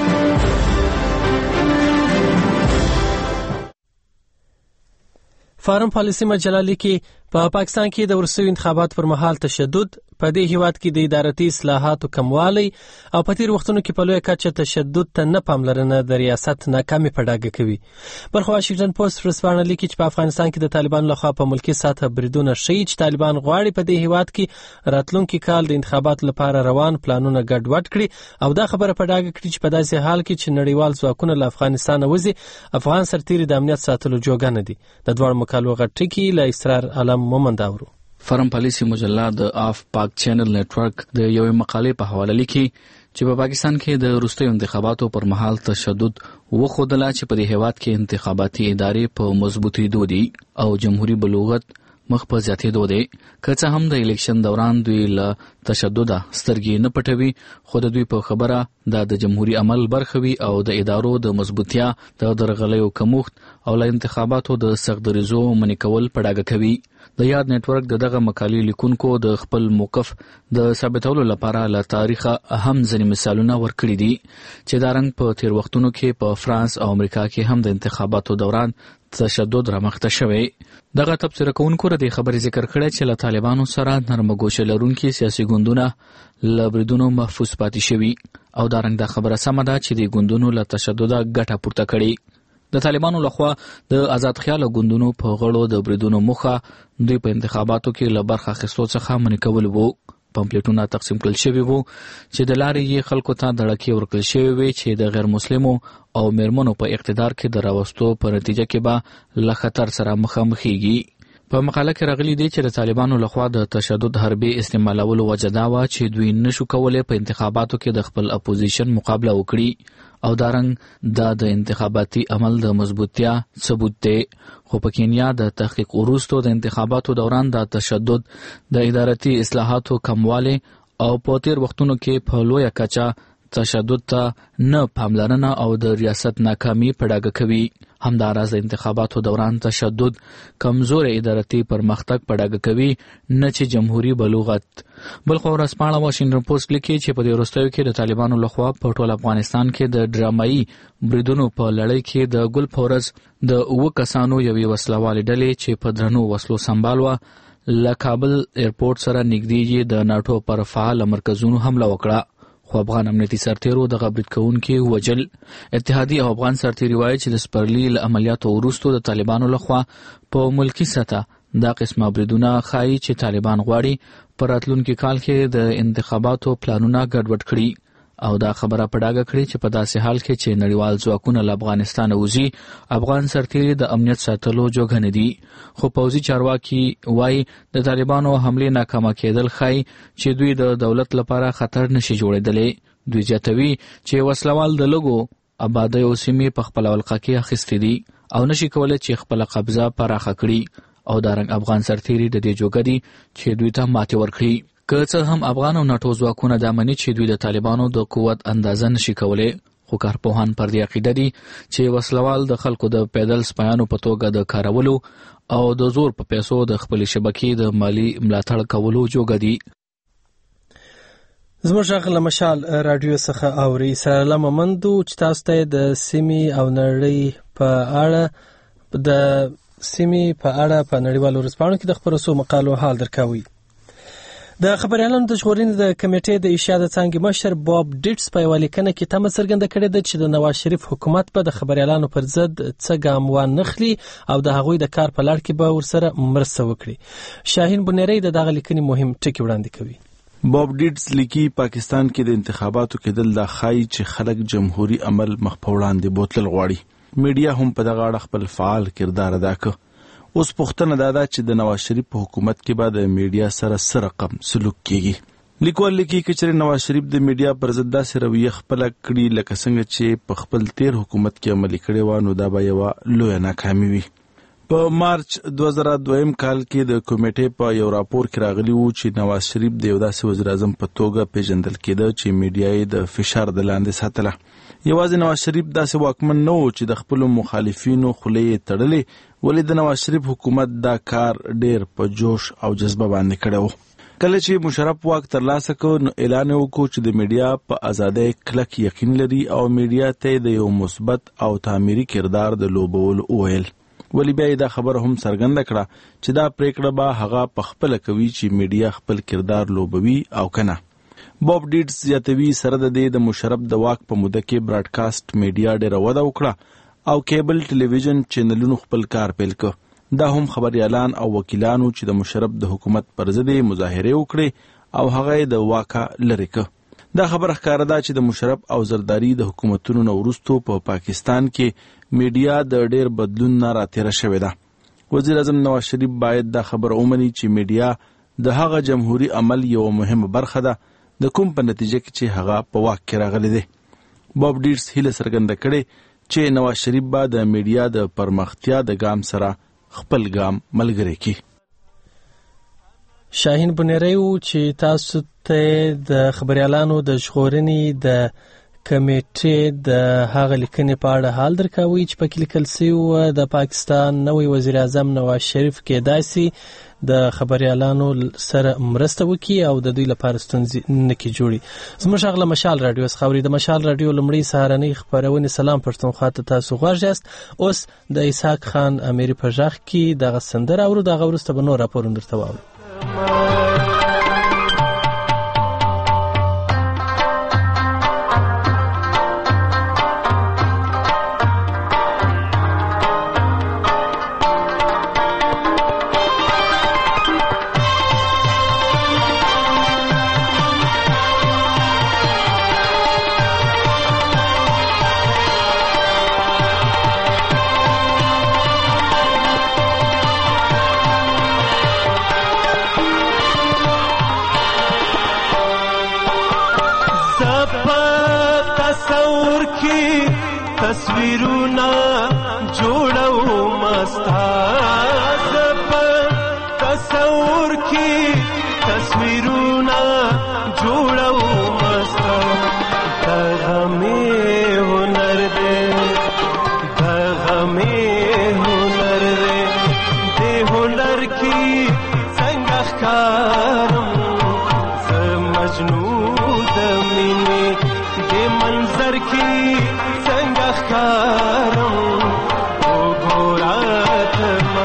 فارم پالیسی مجله لیکي په پاکستان کې د ورسوي انتخابات پر مهال تشدد، په دې هیواد کې د ادارتي اصلاحاتو کموالی او په تیر وختونو کې په لویه کچه تشدد ته نه پاملرنه د ریاست ناکامي په ډاګه کوي. بلخو واشنګټن پوسټ ورځپاڼه لیکي چې په افغانستان کې د طالبانو لخوا په ملکي سطحه بریدونه شوي چې طالبان غواړي په دې هیواد کې راتلونکي کال د انتخاباتو لپاره روان پلانونه ګډوډ کړي او دا خبره په ډاګه کړي چې په داسې حال کې چې نړیوال ځواکونه له افغانستان وځي افغان سرتیري د امنیت ساتلو جوګه نه دي. د دواړو مکالمو غټ ټکي له اسرار عالم مومند اورو. فارم پالیسی مجله د آف پاک چینل نتورک د یوې مقالې په حواله لیکي چې په پاکستان کې د وروستیو انتخاباتو پر مهال تشدد وښودله چې په دې هیواد کې انتخاباتي ادارې په مضبوطېدو دي او جمهوریت بلوغت مخ په زیاتېدو دی. که څه هم د الیکشن دوران دوی له تشدده سترګې نه پټوي خو د دوی په خبره دا د جمهوری عمل برخه وي او د ادارو د مضبوطیا د درغلیو کمښت او له انتخاباتو د سخت دریزو منې کول په ډاګه کوي. د یاد نتورک د دغه مقالې لیکونکو د خپل موقف د ثابتولو لپاره له تاریخه اهم ځینې مثالونه ورکړي دي چې دا رنګ په تیر وختونو کې په فرانس او امریکا کې هم د انتخاباتو دوران تشدد رامخته شوی. دغه تبصره کوونکو د خبرې ذکر کړی چې له طالبانو سره نرمه ګوشه لرونکي سیاسي ګوندونه له بریدونو محفوظ پاتې شوي او دا رنګ دا خبره سمه ده چې د ګوندونو له تشدده ګټه پورته کړي. د طالبانو لخوا د آزاد خیال ګوندونو په غړو د بریدونو موخه دوی په انتخاباتو کې له برخه اخیستو څخه منع کول وو. پمپلیټونه تقسیم کړل شوي وو چې د لارې یې خلکو ته دړکې ورکړل شوي وي چې د غیر مسلمو او میرمنو په اقتدار کې د راوستو په نتیجه کې به له خطر سره مخامخېږي. په مقاله کې راغلي دي چې د طالبانو لخوا د تشدد حربي استعمالولو وجه دا وه چې دوی نشو کولی په انتخاباتو کې د خپل اپوزیشن مقابله وکړي او دارنګ دا د انتخاباتي عمل د مضبوطیا ثبوت دی. خو په کینیا د تحقیق وروسته د انتخاباتو دوران د تشدد د ادارتي اصلاحاتو کموالی او په تیر وختونو کې په لویه کچه تشدد ته نه پاملرنه او د ریاست ناکامي په ډاګه کوي. همداراز د انتخاباتو دوران تشدد کمزور ادارتي پرمختګ په ډاګه کوي نه چې جمهوری بلوغت. بلخو ورځپاڼه واشنګټن پوسټ لیکي چې په دې وروستیو کې د طالبانو لخوا په ټول افغانستان کې د ډرامایي بریدونو په لړۍ کې د ګل فورز د اوه کسانو یوې وسلوالې ډلې چې په درنو وسلو سمبال وه له کابل ایرپورټ سره نږدې د ناټو پر فعال مرکزونو حمله وکړه. خو افغان امنیتي سرتیرو د برید کوونکي وجل. اتحادیه او افغان سرتیري وایي چې د سپرلي له عملیاتو وروسته د طالبانو لخوا په ملکی سطح دا قسمه بریدونه ښایي چې طالبان غواړي په راتلونکي کال کې د انتخاباتو پلانونه ګډوډ کړي او دا خبره په ډاګه کړي چې په داسې حال کې چې نړیوال ځواکونه له افغانستان وځي افغان سرتیري د امنیت ساتلو جوګه نه دي. خو پوځي چارواکي وایي د طالبانو حملې ناکامه کېدل ښایي چې دوی د دولت لپاره خطر نشي جوړېدلی. دوی زیاتوي چې وسلوال د لږو آبادیو سیمې په خپله ولقه کې اخیستې دي او نشي کولی چې خپله قبضه پراخه کړي او دارنګ افغان سرتیري د دې جوګه دي چې دوی ته ماتې ورکړي. که څه هم افغان او ناټو ځواکونه دا مني چې دوی د طالبانو د قوت اندازه نشي کولی خو کارپوهان پر دې عقیده دي چې وسلوال د خلکو د پیدل سپایانو په توګه د کارولو او د زور په پیسو د خپلې شبکې د مالی ملاتړ کولو جوګه دي. زموږ غږ له مشال راډیو څخه اوري. سره مومندو چې تاسو ته د سیمې او نړۍ په اړه د سیمې په اړه په نړیوالو ورځپاڼو کې د خپرو سو مقالو حال درکوي. د خبريالانو د ژغورنې د کمیټې د اشیا د څانګې مشر باب ډیټس په یوه لیکنه کې تمه څرګنده کړې ده چې د نواز شریف حکومت به د خبريالانو پر ضد څه ګام وانخلي او د هغوی د کار په لړ کې به ورسره مرسته وکړي. شاهین بنيري د دغه لیکنې مهم ټکي وړاندې کوي. باب ډیټس لیکي پاکستان کې د انتخاباتو کېدل د خای چې خلک جمهوریت عمل مخ په وړاندې بوتل غواړي. میډیا هم په دغه اړه خپل فعال کردار ادا کوي. اوس پوښتنه دا ده چې د نواز شریف په حکومت کې به د میډیا سره څه رقم سلوک کیږي. لیکوال لیکي چې نواز شریف د میډیا پر ضد داسې رویه خپله کړي لکه څنګه چې په خپل تیر حکومت کې عملي کړې وه، نو دا به یوه لویه ناکامي وي. په مارچ دوه زره دویم کال کې د کمیټې په یو راپور کې راغلی وو چې نواز شریف د یو داسې وزیر اعظم په توګه پیژندل کېده چې میډیا یې د فشار د لاندې ساتله. یوازې نواز شریف داسې واکمن نه و چې د خپلو مخالفینو خولې یې تړلې، ولې د نواز شریف حکومت دا کار ډیر په جوش او جذبه باندې کړی و. کله چې مشرف واک ترلاسه کړ نو اعلان یې وکړ چې د میډیا په ازادۍ کلک یقین لري او میډیا ته د یو مثبت او تعمیري کردار د لوبولو وویل. ولی بیا دا خبره هم څرګنده کړه چې دا پریکړه به هغه په خپله کوي چې میډیا خپل کردار لوبوي او کنه. باب ډیټس زیاتوي سره د دې د مشرف د واک په موده کې براډکاسټ میډیا ډیره وده وکړه او کیبل ټلویزیون چینلونو خپل کار پیل کړ. دا هم خبريالان او وکیلانو چې د مشرف د حکومت پر ضد مظاهره وکړي او هغه د واکه لری کړ. دا خبره ښکاره ده چې د مشرف او زرداری د حکومتونو نه وروسته په پا پاکستان کې میډیا د ډیر بدلون نه راتېره شوې ده. وزیر اعظم نواز شریف باید دا خبره ومني چې میډیا د هغه جمهوریت عمل یو مهمه برخه ده د کوم په نتیجه کې چې هغه په واک کې راغلی دی. باب ډیټس هیله څرګنده کړې چې نواز شریف به د میډیا د پرمختیا د ګام سره خپل ګام ملګری کړي. شاهین بنيري چې تاسو ته د خبريالانو د ژغورنې د کمیټې د هغه لیکنې په اړه حال درکوي چې پکې لیکل شوی د پاکستان نوی وزیر اعظم نواز شریف کېدای شي د خبريالانو سره مرسته وکړي او د دوی لپاره ستونزې نه کې جوړي. زموږ غږ له مشال رادیو څخه اوري. د مشال رادیو لومړی سهارنۍ خبرونه سلام پښتونخوا ته تاسو غوږ یاست. اوس د اسحاق خان اميري په ژغ کې دغه سندره اورو. دغه وروسته به نور راپورونه درته واورو. تصویرونه جوړو مستا زپ تصور کی تصویرونه جوړو مستا دغه هنر دې دغه هنر دې دې هنر کی څنګه ښکارم زه مجنون د مینې دې منظر کی کارم او ګورات ما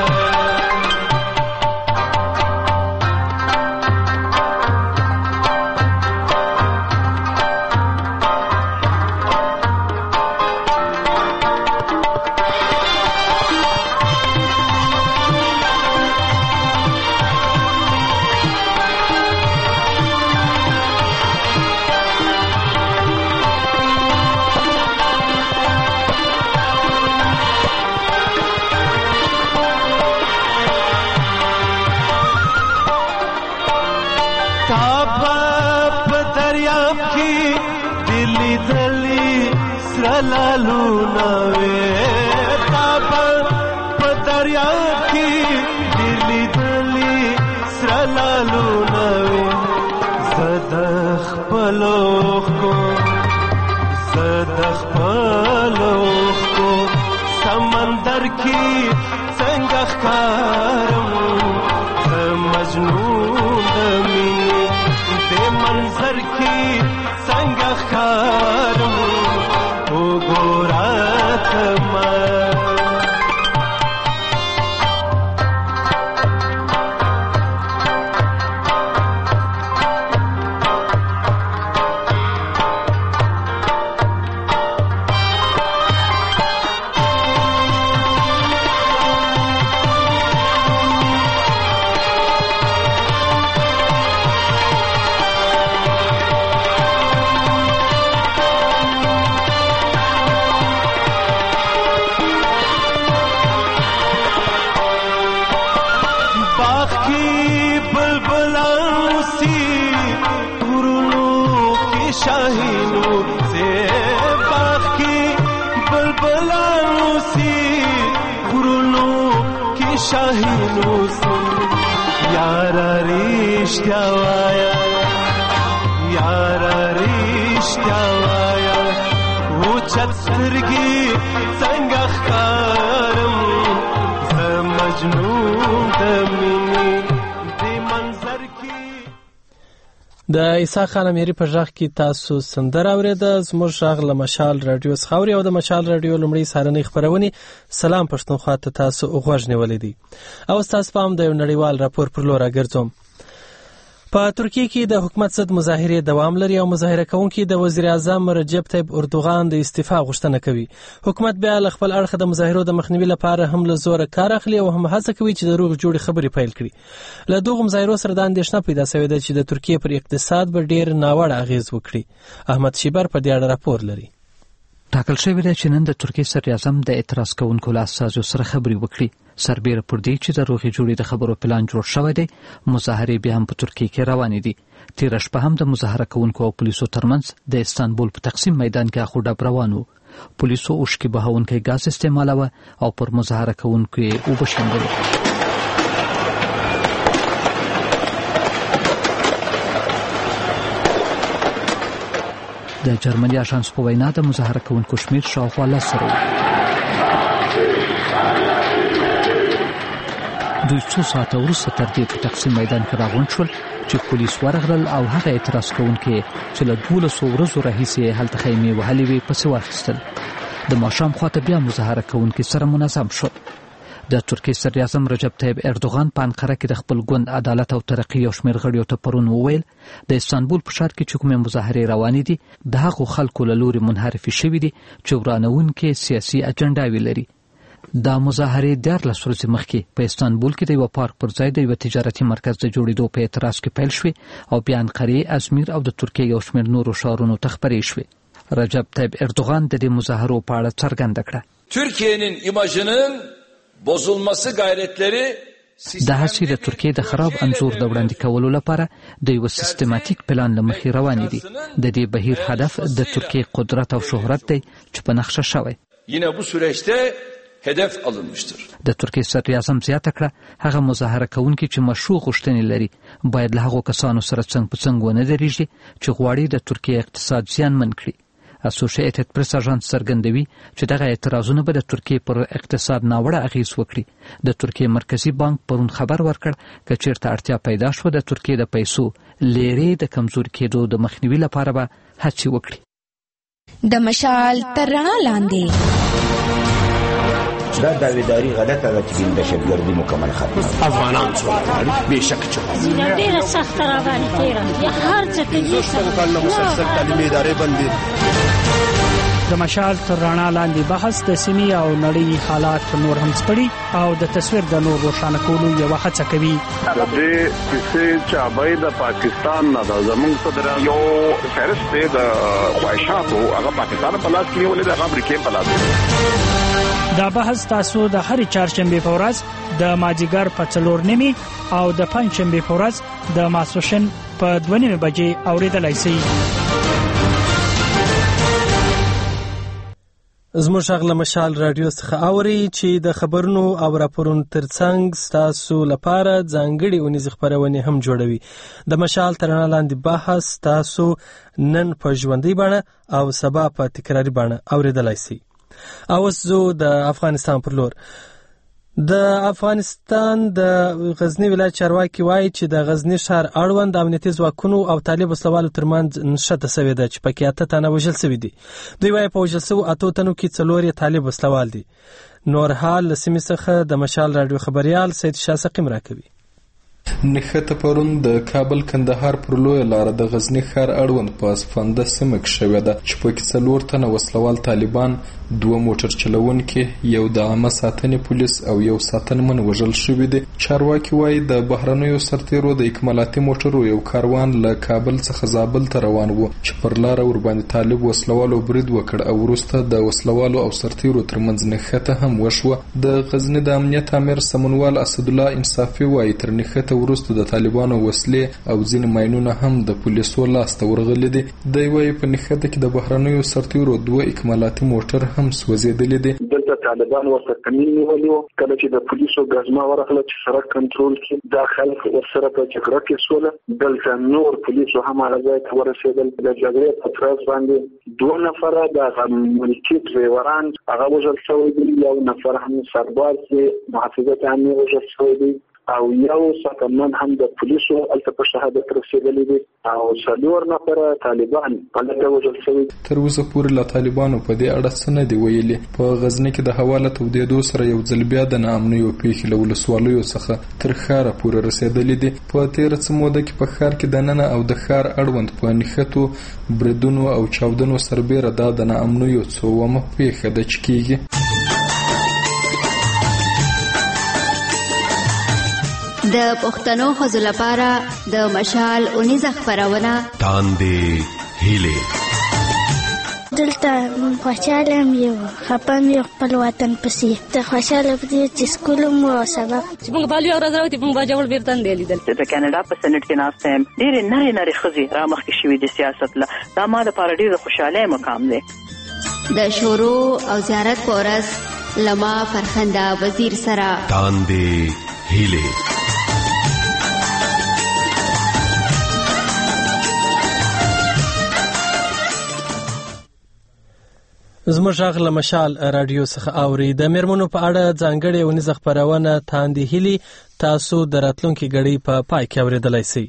لالو نوې تابا په دریا کې دلی دلی سره لالو نوې زده خپلو کو زده خپلو کو سمندر کې څنګه ښکارم زه مجنون د مینې دې منظر کې څنګه ښکارم ګورات ما سی غرونو کی شاہینو سے باغ کی بلبلانو سی غرونو کی شاہینو سن یارا رشتیا وایا یارا رشتیا وایا و چترگی څنګه ښکارم زه مجنون د مینې دې منظر کې. د عیسی خان امیري په غږ کې تاسو سندره اورېده. زموږ غږ له مشال رادیو څخه اوري او د مشال رادیو لومړی سهارنۍ خپرونې سلام پښتونخوا ته تاسو غوږ نیولی دی. او ستاسو پام د یو نړیوال راپور پر لور راګرځوم. په ترکیه کې د حکومت ضد مظاهرې دوام لري او مظاهره کوونکي د وزیر اعظم رجب طیب اردوغان د استعفا غوښتنه کوي. حکومت بیا له خپل اړخه د مظاهرو د مخنیوي لپاره هم له زوره کار اخلي او هم هڅه کوي چې د روغ جوړې خبرې پیل کړي. له دغو مظاهرو سره د اندېښنه پیدا شوې ده چې د ترکیه پر اقتصاد به ډېر ناوړه اغېز وکړي. احمد شیبر په دې اړه راپور لري. ټاکل شوې ده چې نن د ترکیې صدر اعظم د اعتراض کوونکو له استازو سره خبرې وکړي. سربیره پر دې چې د روغې جوړې د خبرو پلان جوړ شوی دی، مظاهرې بیا هم په ترکیه کې روانې دي. تېره شپه هم د مظاهره کوونکو او پولیسو ترمنځ د استانبول په تقسیم میدان کې اخو ډب روان و. پولیسو اوښکې بهونکی ګاز استعمالوه او پر مظاهره کوونکو یې اوبه شیندلې. د جرمني اژانس په وینا د مظاهره کوونکو شمېر شاوخوا لس سره و. دوی څو ساعته وروسته تر دې په تقسیم میدان کې راغونډ شول چې پولیس ورغلل او هغه اعتراض کوونکي چې له دولسو ورځو راهیسې هلته خیمې وهلې وې پسې واخیستل. د ماښام خواته بیا مظاهره کوونکي سره منظم شول. د ترکیې صدر اعظم رجب طیب اردوغان په انقره کې د خپل ګوند عدالت او ترقي یو شمېر غړیو ته پرون وویل د استانبول په ښار کې چې کومې مظاهرې روانې دي د هغو خلکو له لورې منحرفې شوي دي چې ورانوونکې سیاسي اجنډاوې لري. دا مظاهرې دیارلس ورځې مخکې په استانبول کې د یوه پارک پر ځای د یوه تجارتي مرکز د جوړېدو په اعتراض کې پیل شوې او بیا انقرې، ازمیر او د ترکیې یو شمېر نورو ښارونو ته خپرې شوې. رجب طیب اردوغان د دې مظاهرو په اړه څرګنده کړه. Türkiye'nin imajının bozulması gayretleri د هڅې د ترکیې د خراب انځور د وړاندې کولو لپاره د یو سیستماتیک پلان له مخې روانې دي. د دې بهیر هدف د ترکیې قدرت او شهرت دی چې په نقشه شوی. yine bu süreçte hedef alınmıştır. د ترکیې صدر اعظم زیاته کړه هغه مظاهره کوونکي چې مشروع غوښتنې لري باید له هغو کسانو سره څنګ په څنګ ونه درېږي چې غواړي د ترکیې اقتصاد زیانمن کړي. اسوسییټډ پریس اژانس څرګندوي چې دغه اعتراضونه به د ترکیې پر اقتصاد ناوړه اغېز وکړي. د ترکیې مرکزي بانک پرون خبر ورکړ که چیرته اړتیا پیدا شوه د ترکیې د پیسو لیرې د کمزوري کېدو د مخنیوي لپاره به هڅې وکړي. د مشال تر رڼا لاندې دا داویداری غلطه ده چې دهشتګردي مکمل ختمه افغانان څو غواړي بېشکه چې ډېره سخته راباندې تېره یا هر څه ته شپږ کلونه مسلسل تعلیمي ادارې بندې. د مشال تر رڼا لاندې بحث د سیمې او نړۍ حالات نور هم سپړي او د تصویر د نور روښانه کولو یوه هڅه کوي. د دې کیسې چابۍ د پاکستان نه ده. زموږ صدر یو فهرست دی د خواهشاتو هغه پاکستان په لاس کې نیولې ده، هغه امریکې په لاس کې. دا بحث تاسو د هرې چهارشنبې په ورځ د مازدیګر په څلور نیمې او د پنجشنبې په ورځ د ماسپښین په دوه نیمې بجې اورېدلی شئ. زموږ غږ له مشال رادیو څخه اوري چې د خبرونو او راپورونو ترڅنګ ستاسو لپاره ځانګړي اونیزې خپرونې هم جوړوي. د مشال تر رڼا لاندې بحث تاسو نن په ژوندۍ بڼه او سبا په تکراري بڼه اورېدلی شئ. اوس زه د افغانستان پر لور. د افغانستان د غزنی ولایت چارواکي وایي چې د غزنی ښار اړوند امنیتي ځواکونو او طالب وسلوالو ترمنځ نښته شوې ده چې پکې اته تنه وژل شوي دي. دوی وایي په وژل شوو اتو تنو کې څلور یې طالب وسلوال دي. نور حال له سیمې څخه د مشال راډیو خبریال سید شاه سقیم راکوي. نښته پرون د کابل کندهار پر لویه لاره د غزنی ښار اړوند په اسفنده سیمه کې شوې ده چې پکې څلور تنه وسلوال طالبان، دوه موټر چلونکي، یو د عامه ساتنې پولیس او یو ساتنمن وژل شوي دي. چارواکي وایي د بهرنیو سرتیرو د اکمالاتي موټرو یو کاروان له کابل څخه زابل ته روان و چې پر لاره ورباندې طالب وسلوالو برید وکړ او وروسته د وسلوالو او سرتیرو ترمنځ نښته هم وشوه. د غزني د امنیت امیر سمنوال اسدالله انصافي وایي تر نښته وروسته د طالبانو وسلې او ځینې ماینونه هم د پولیسو لاسته ورغلي دي. دی وایي په نښته کې د بهرنیو سرتیرو دوه اکمالاتي موټر هم سوځېدلي دي. دلته طالبان ورته کمین نیولي وو. کله چې د پولیسو ګزمه ورغله چې سړک کنټرول کړي دا خلک ورسره په جګړه کې سوله. دلته نور پولیسو هم هغه ځای ته ورسېدل. د جګړې په ترڅ باندې دوه نفره د ملکي ډریوران هغه وژل شوي دي. یو نفر هم سرباز چې محافظت عامې وژل شوی دی او یو ساتنمن هم د پولیسو الته په شهادت رسېدلی دي او څلور نفره طالبان هلته وژل شوي. تر اوسه پورې له طالبانو په دې اړه څه نه دي ویلي. په غزني کې د هوا له تودېدو سره یو ځل بیا د ناامنیو پیښې له ولسوالیو څخه تر ښاره پورې رسېدلي دي. په تېره څه موده کې په ښار کې دننه او د ښار اړوند په نښتو بریدونو او چاودنو سربیره دا د ناامنیو څومه پیښه ده چې کېږي. د پښتنو ښځو لپاره د مشال اونیزه خپرونه تاندې هیلې. دلته خوشاله یو خپه یو خپل وطن پسې ته خوشاله پدې چې سکول مو سبق چې موږ بالي او راځو چې موږ باجوړ بیرته دی لیدل. د کاناډا په سنټ کې ناسته هم ډېرې نری نری ښځې را مخکې شوي د سیاست له دا ما لپاره ډېر خوشاله مقام دی. د شورو او زیارت په ورځ لما فرخنده وزیر سره تاندې هیلې. زموږ غږ له مشال رادیو څخه اوري. د میرمنو په اړه ځانګړې ونیزه خپرونه تاندې هیلې تاسو د راتلونکي ګړۍ په پای کې اورېدلی شئ.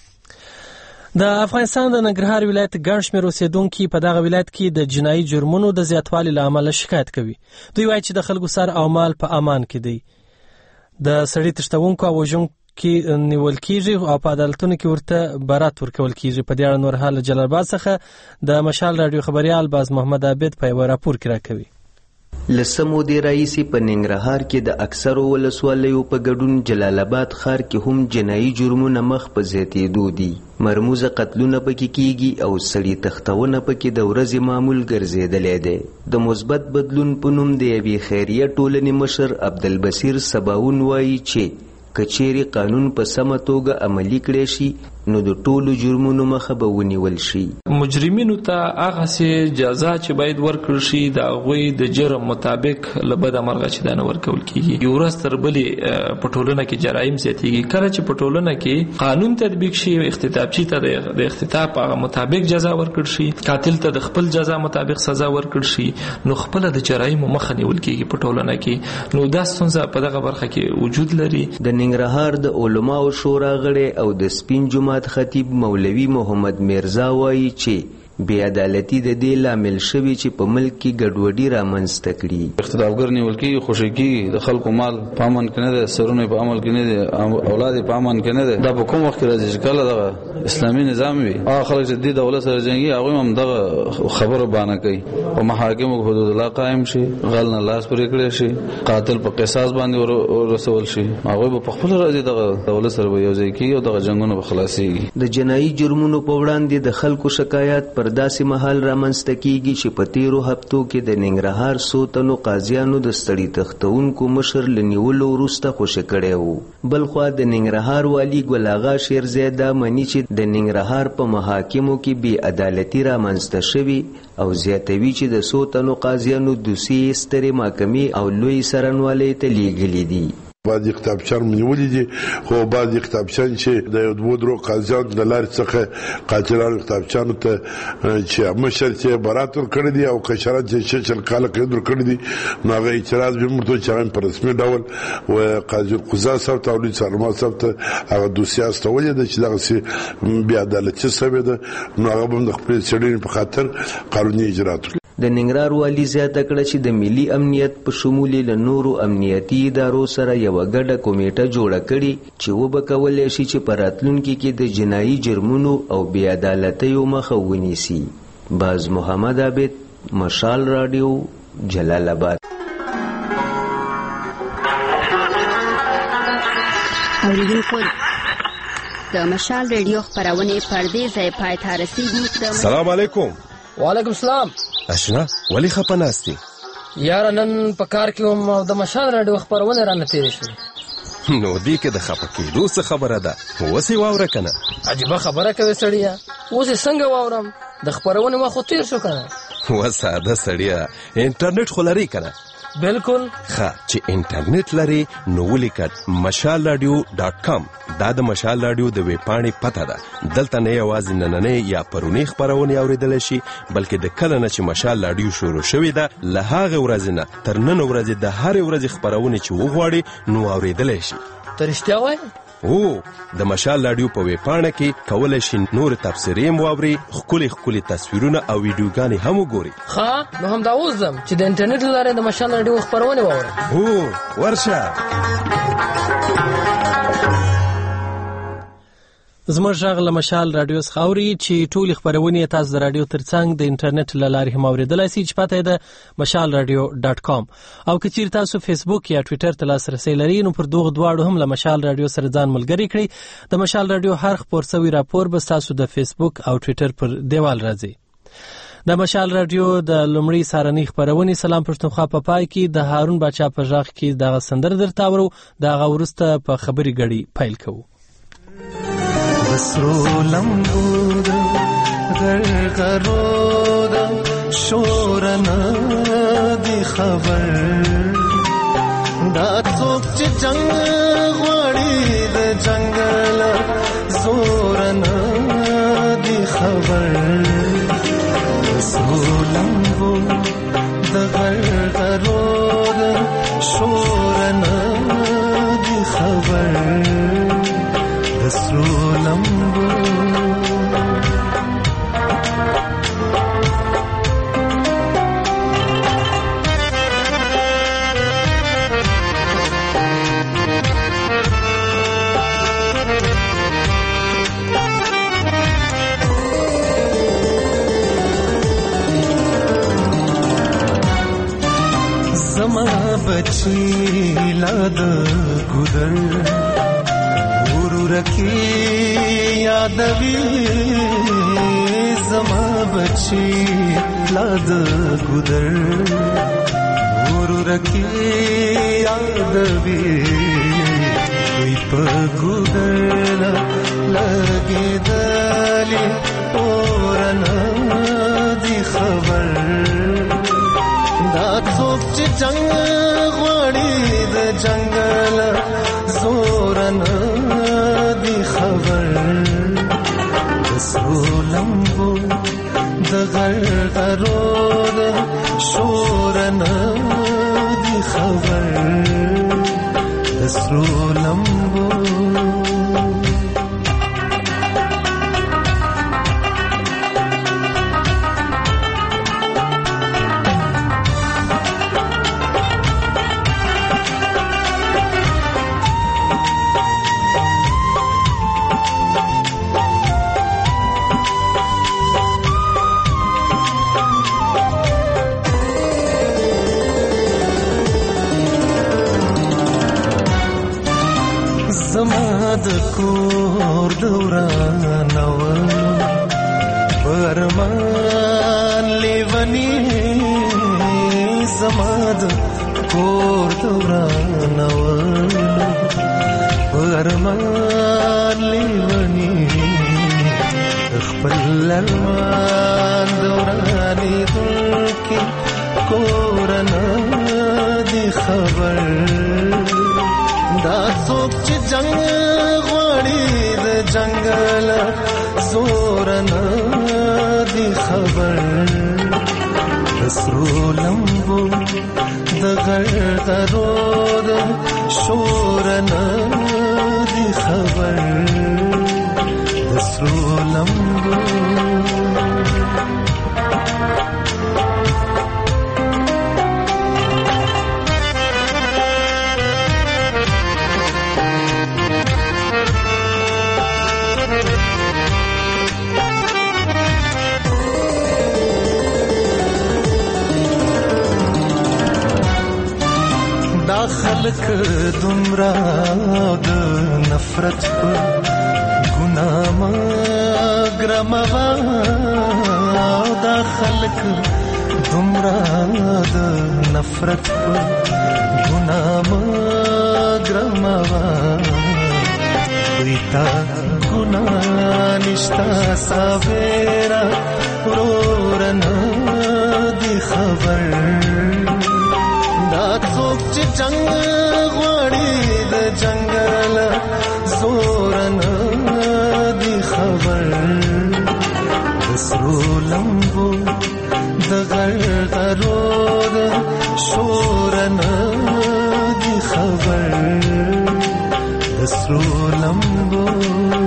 د افغانستان د ننګرهار ولایت ګڼ شمېر اوسېدونکي په دغه ولایت کې د جنایي جرمونو د زیاتوالي له امله شکایت کوي. دوی وایي چې د خلکو سر او مال په امان کې دی. د سړي تښتونکو او وژونکو کې نیول کیږي او په عدالتونو کې ورته برات ورکول کیږي. په دې اړه نور حال جلال آباد څخه د مشال رادیو خبريال باز محمد عابد په یو راپور کې راکوي. لسمو دی رئیس په ننګرهار کې د اکثرو ولسوالیو په ګډون جلال آباد ښار کې هم جنایي جرمونه مخ په زیاتېدو دي. مرموزه قتلونه پکې کیږي او سړي تښتونه پکې د ورځې معمول ګرځېدلی دی. د مثبت بدلون په نوم د یوې خیریه ټولنې مشر عبدالبصیر سباون وایي چې کچېری قانون په سمه توګه عملي کړی شي نو د ټولو جرمونو مخه به ونیول شي. مجرمینو ته هغه سي جزا چې باید ورکړل شي د هغوی د جرم مطابق له بده مرغه چې دا نه ورکول کیږي. یو ورځ تر بلې په ټولنه کې جرایم زیاتېږي. کله چې په ټولنه کې قانون تطبیق شي اختطافچي ته د اختطاف هغه مطابق جزا ورکړل شي، قاتل ته د خپل جزا مطابق سزا ورکړل شي نو خپل د جرایم مخه نیول کیږي په ټولنه کې. نو دا ستونزه په دغه برخه کې وجود لري. د ننګرهار د علماو شورا غړي او د سپین جمعه خطیب مولوی محمد میرزا وایي چې بې عدالتي د دې لامل شوی چې په ملک کې ګډوډي رامنځته کړي. اختطافګر نیول کېږي، خوشي کېږي، د خلکو مال په امن کې نه دی، سرونه په امن کې نه دی، اولاد په امن کې نه دی. دا په کوم وخت کې راځي چې کله دغه اسلامي نظام وي هغه خلک چې د دولت سره جنګي هغوی هم دغه خبره بانه کوي. په محاکمو کې حدود الله قایم شي، غل نه لاس پرې کړی شي، قاتل په قصاص باندې ورسول شي، هغوی به په خپل راځي دغه دولت سره به یو ځای کېږي او دغه جنګونه به خلاصېږي. د جنایي جرمونو په وړاندې د خلکو شکایات پر داسې مهال رامنځته کیږي چې په تیرو هفتو کې د ننګرهار څو تنو قاضیانو د ستړي تښتونکو مشر له نیولو وروسته خوشي کړی وو. بلخوا د ننګرهار والي ګل اغا شیرزی دا مني چې د ننګرهار په محاکمو کې بې عدالتي رامنځته شوي او زیاتوي چې د څو تنو قاضیانو دوسیې سترې محکمې او لوی څارنوالۍ ته لیږلي دي. بعضې کتابچان مې نیولي دي خو بعضې کتابچان چې د یو دوه درو قاضیانو د لارې څخه قاتلانو کتابچانو ته چې مشر چې برات ورکړی دي او کشران چې شل شل کاله قید ورکړی دي نو هغه اعتراض به موږ ته چې هغه په رسمي ډول و قاضي القضا صاحب ته او لوی څارنوال صاحب ته هغه دوسیه استولې ده چې دغسې بې عدالتي شوې ده نو هغه به هم د خپلې څېړنې په خاطر قانوني اجرات وکړي. د ننګرهار والي زیاته کړه چې د ملي امنیت په شمول له نورو امنیتي ادارو سره یو ګډه کمیټه جوړه کړي چې وبه کولی شي چې په راتلونکي کې د جنایي جرمونو او بې عدالتیو مخه ونیسي. باز محمد عابد، مشال رادیو، جلال آباد. اوریدونکو د مشال ریډیو خبرونه پردې ځای پای ته رسیدي. السلام علیکم. وعلیکم السلام. اشنا ولی خپناستی یار نن په کار کې هم د مشال ریډیو خبرونه رانه تیر شو. نو دې کې د خپکېدو څه خبره ده؟ وسې واوره کنه. عجیبه خبره کوي سړیا. اوس څنګه واورم؟ د خبرونه ما خو تیر شو کنه. وساده سړیا انټرنیټ خو لري کنه. بالکل. ښه چې انټرنیټ لري نو ولیکه مشال رادیو ډاټ کام. دا د مشال رادیو د ویب پاڼې پته ده. دلته نه یوازې نننۍ یا پرونی خبرونه اوریدل شي بلکې د کله نه چې مشال رادیو شروع شوې ده له هغه ورځې نه تر نن ورځې د هر ورځې خبرونه چې وغواړي نو اوریدل شي. ته رښتیا وایې؟ او د مشال رادیو په ویب پاڼه کې کولای شي نور تفسیرې واوري، ښکلي ښکلي تصویرونه او ویډیوګانې هم وګوري. ښه نو همدا اوس ځم چې د انټرنیټ له لارې د مشال رادیو خبرونه واورم. هو ورشه. زموږ غږ له مشال رادیو څخه اوري چې ټول خبرونه تاسو د رادیو ترڅنګ د انټرنیټ له لارې هم اوریدلای شئ چې پته ده مشال رادیو ډاټ کام. او که چیرې تاسو فیسبوک یا ټوئیټر ته لاسرسي لرئ نو پر دوه دواړو هم له مشال رادیو سره ځان ملګری کړئ. د مشال رادیو هر خبر سوي راپور به تاسو د فیسبوک او ټوئیټر پر دیوال راځي. د مشال رادیو د لومړی سارنی خبرونه سلام پښتونخوا په پای کې د هارون بچا په ژغ کې د سندر درته ورو د غورسته په خبري غړي فایل کوو. سرو لمبو دا غرغرو دا شورنا دی خبر دا څوک چې جنگ غواړي د جنگل زورنا دی خبر سرو لمبو دا غرغرو دا شورنا دی خبر سرو لمبو زما بچی لاد ګدر رکی یادوی زما بچی لاد گدر ورو رکی یادوی کوئی پا گدر لگی دلی اورنا دی خبر دا څوک چې جنگ غواړي د جنگل زورنا خبر سرو لمبو د غرغرو د شورنا دی خبر سرو لمبو د کور دورانو پرمان لیونی زما د کور دورانو پرمان لیونی خپل لمن دورانی دلکی کورنا دی خبر دا څوک چې جنگ غواړي د جنگل زورنا دی خبر سرو لمبو د غرغرو د شورنا دی خبر سرو لمبو خلق دمرا د نفرت نفرت په ګناه مګرموا دا خلک دومره د نفرت په ګناه مګرموا ویتا ګناه نشتا ساویرا ورورنا دی خبر دا څوک چې جنگ غواړي د جنگل زورنا دی خبر سرو لمبو د غر غرور شورنا دی خبر سرو لمبو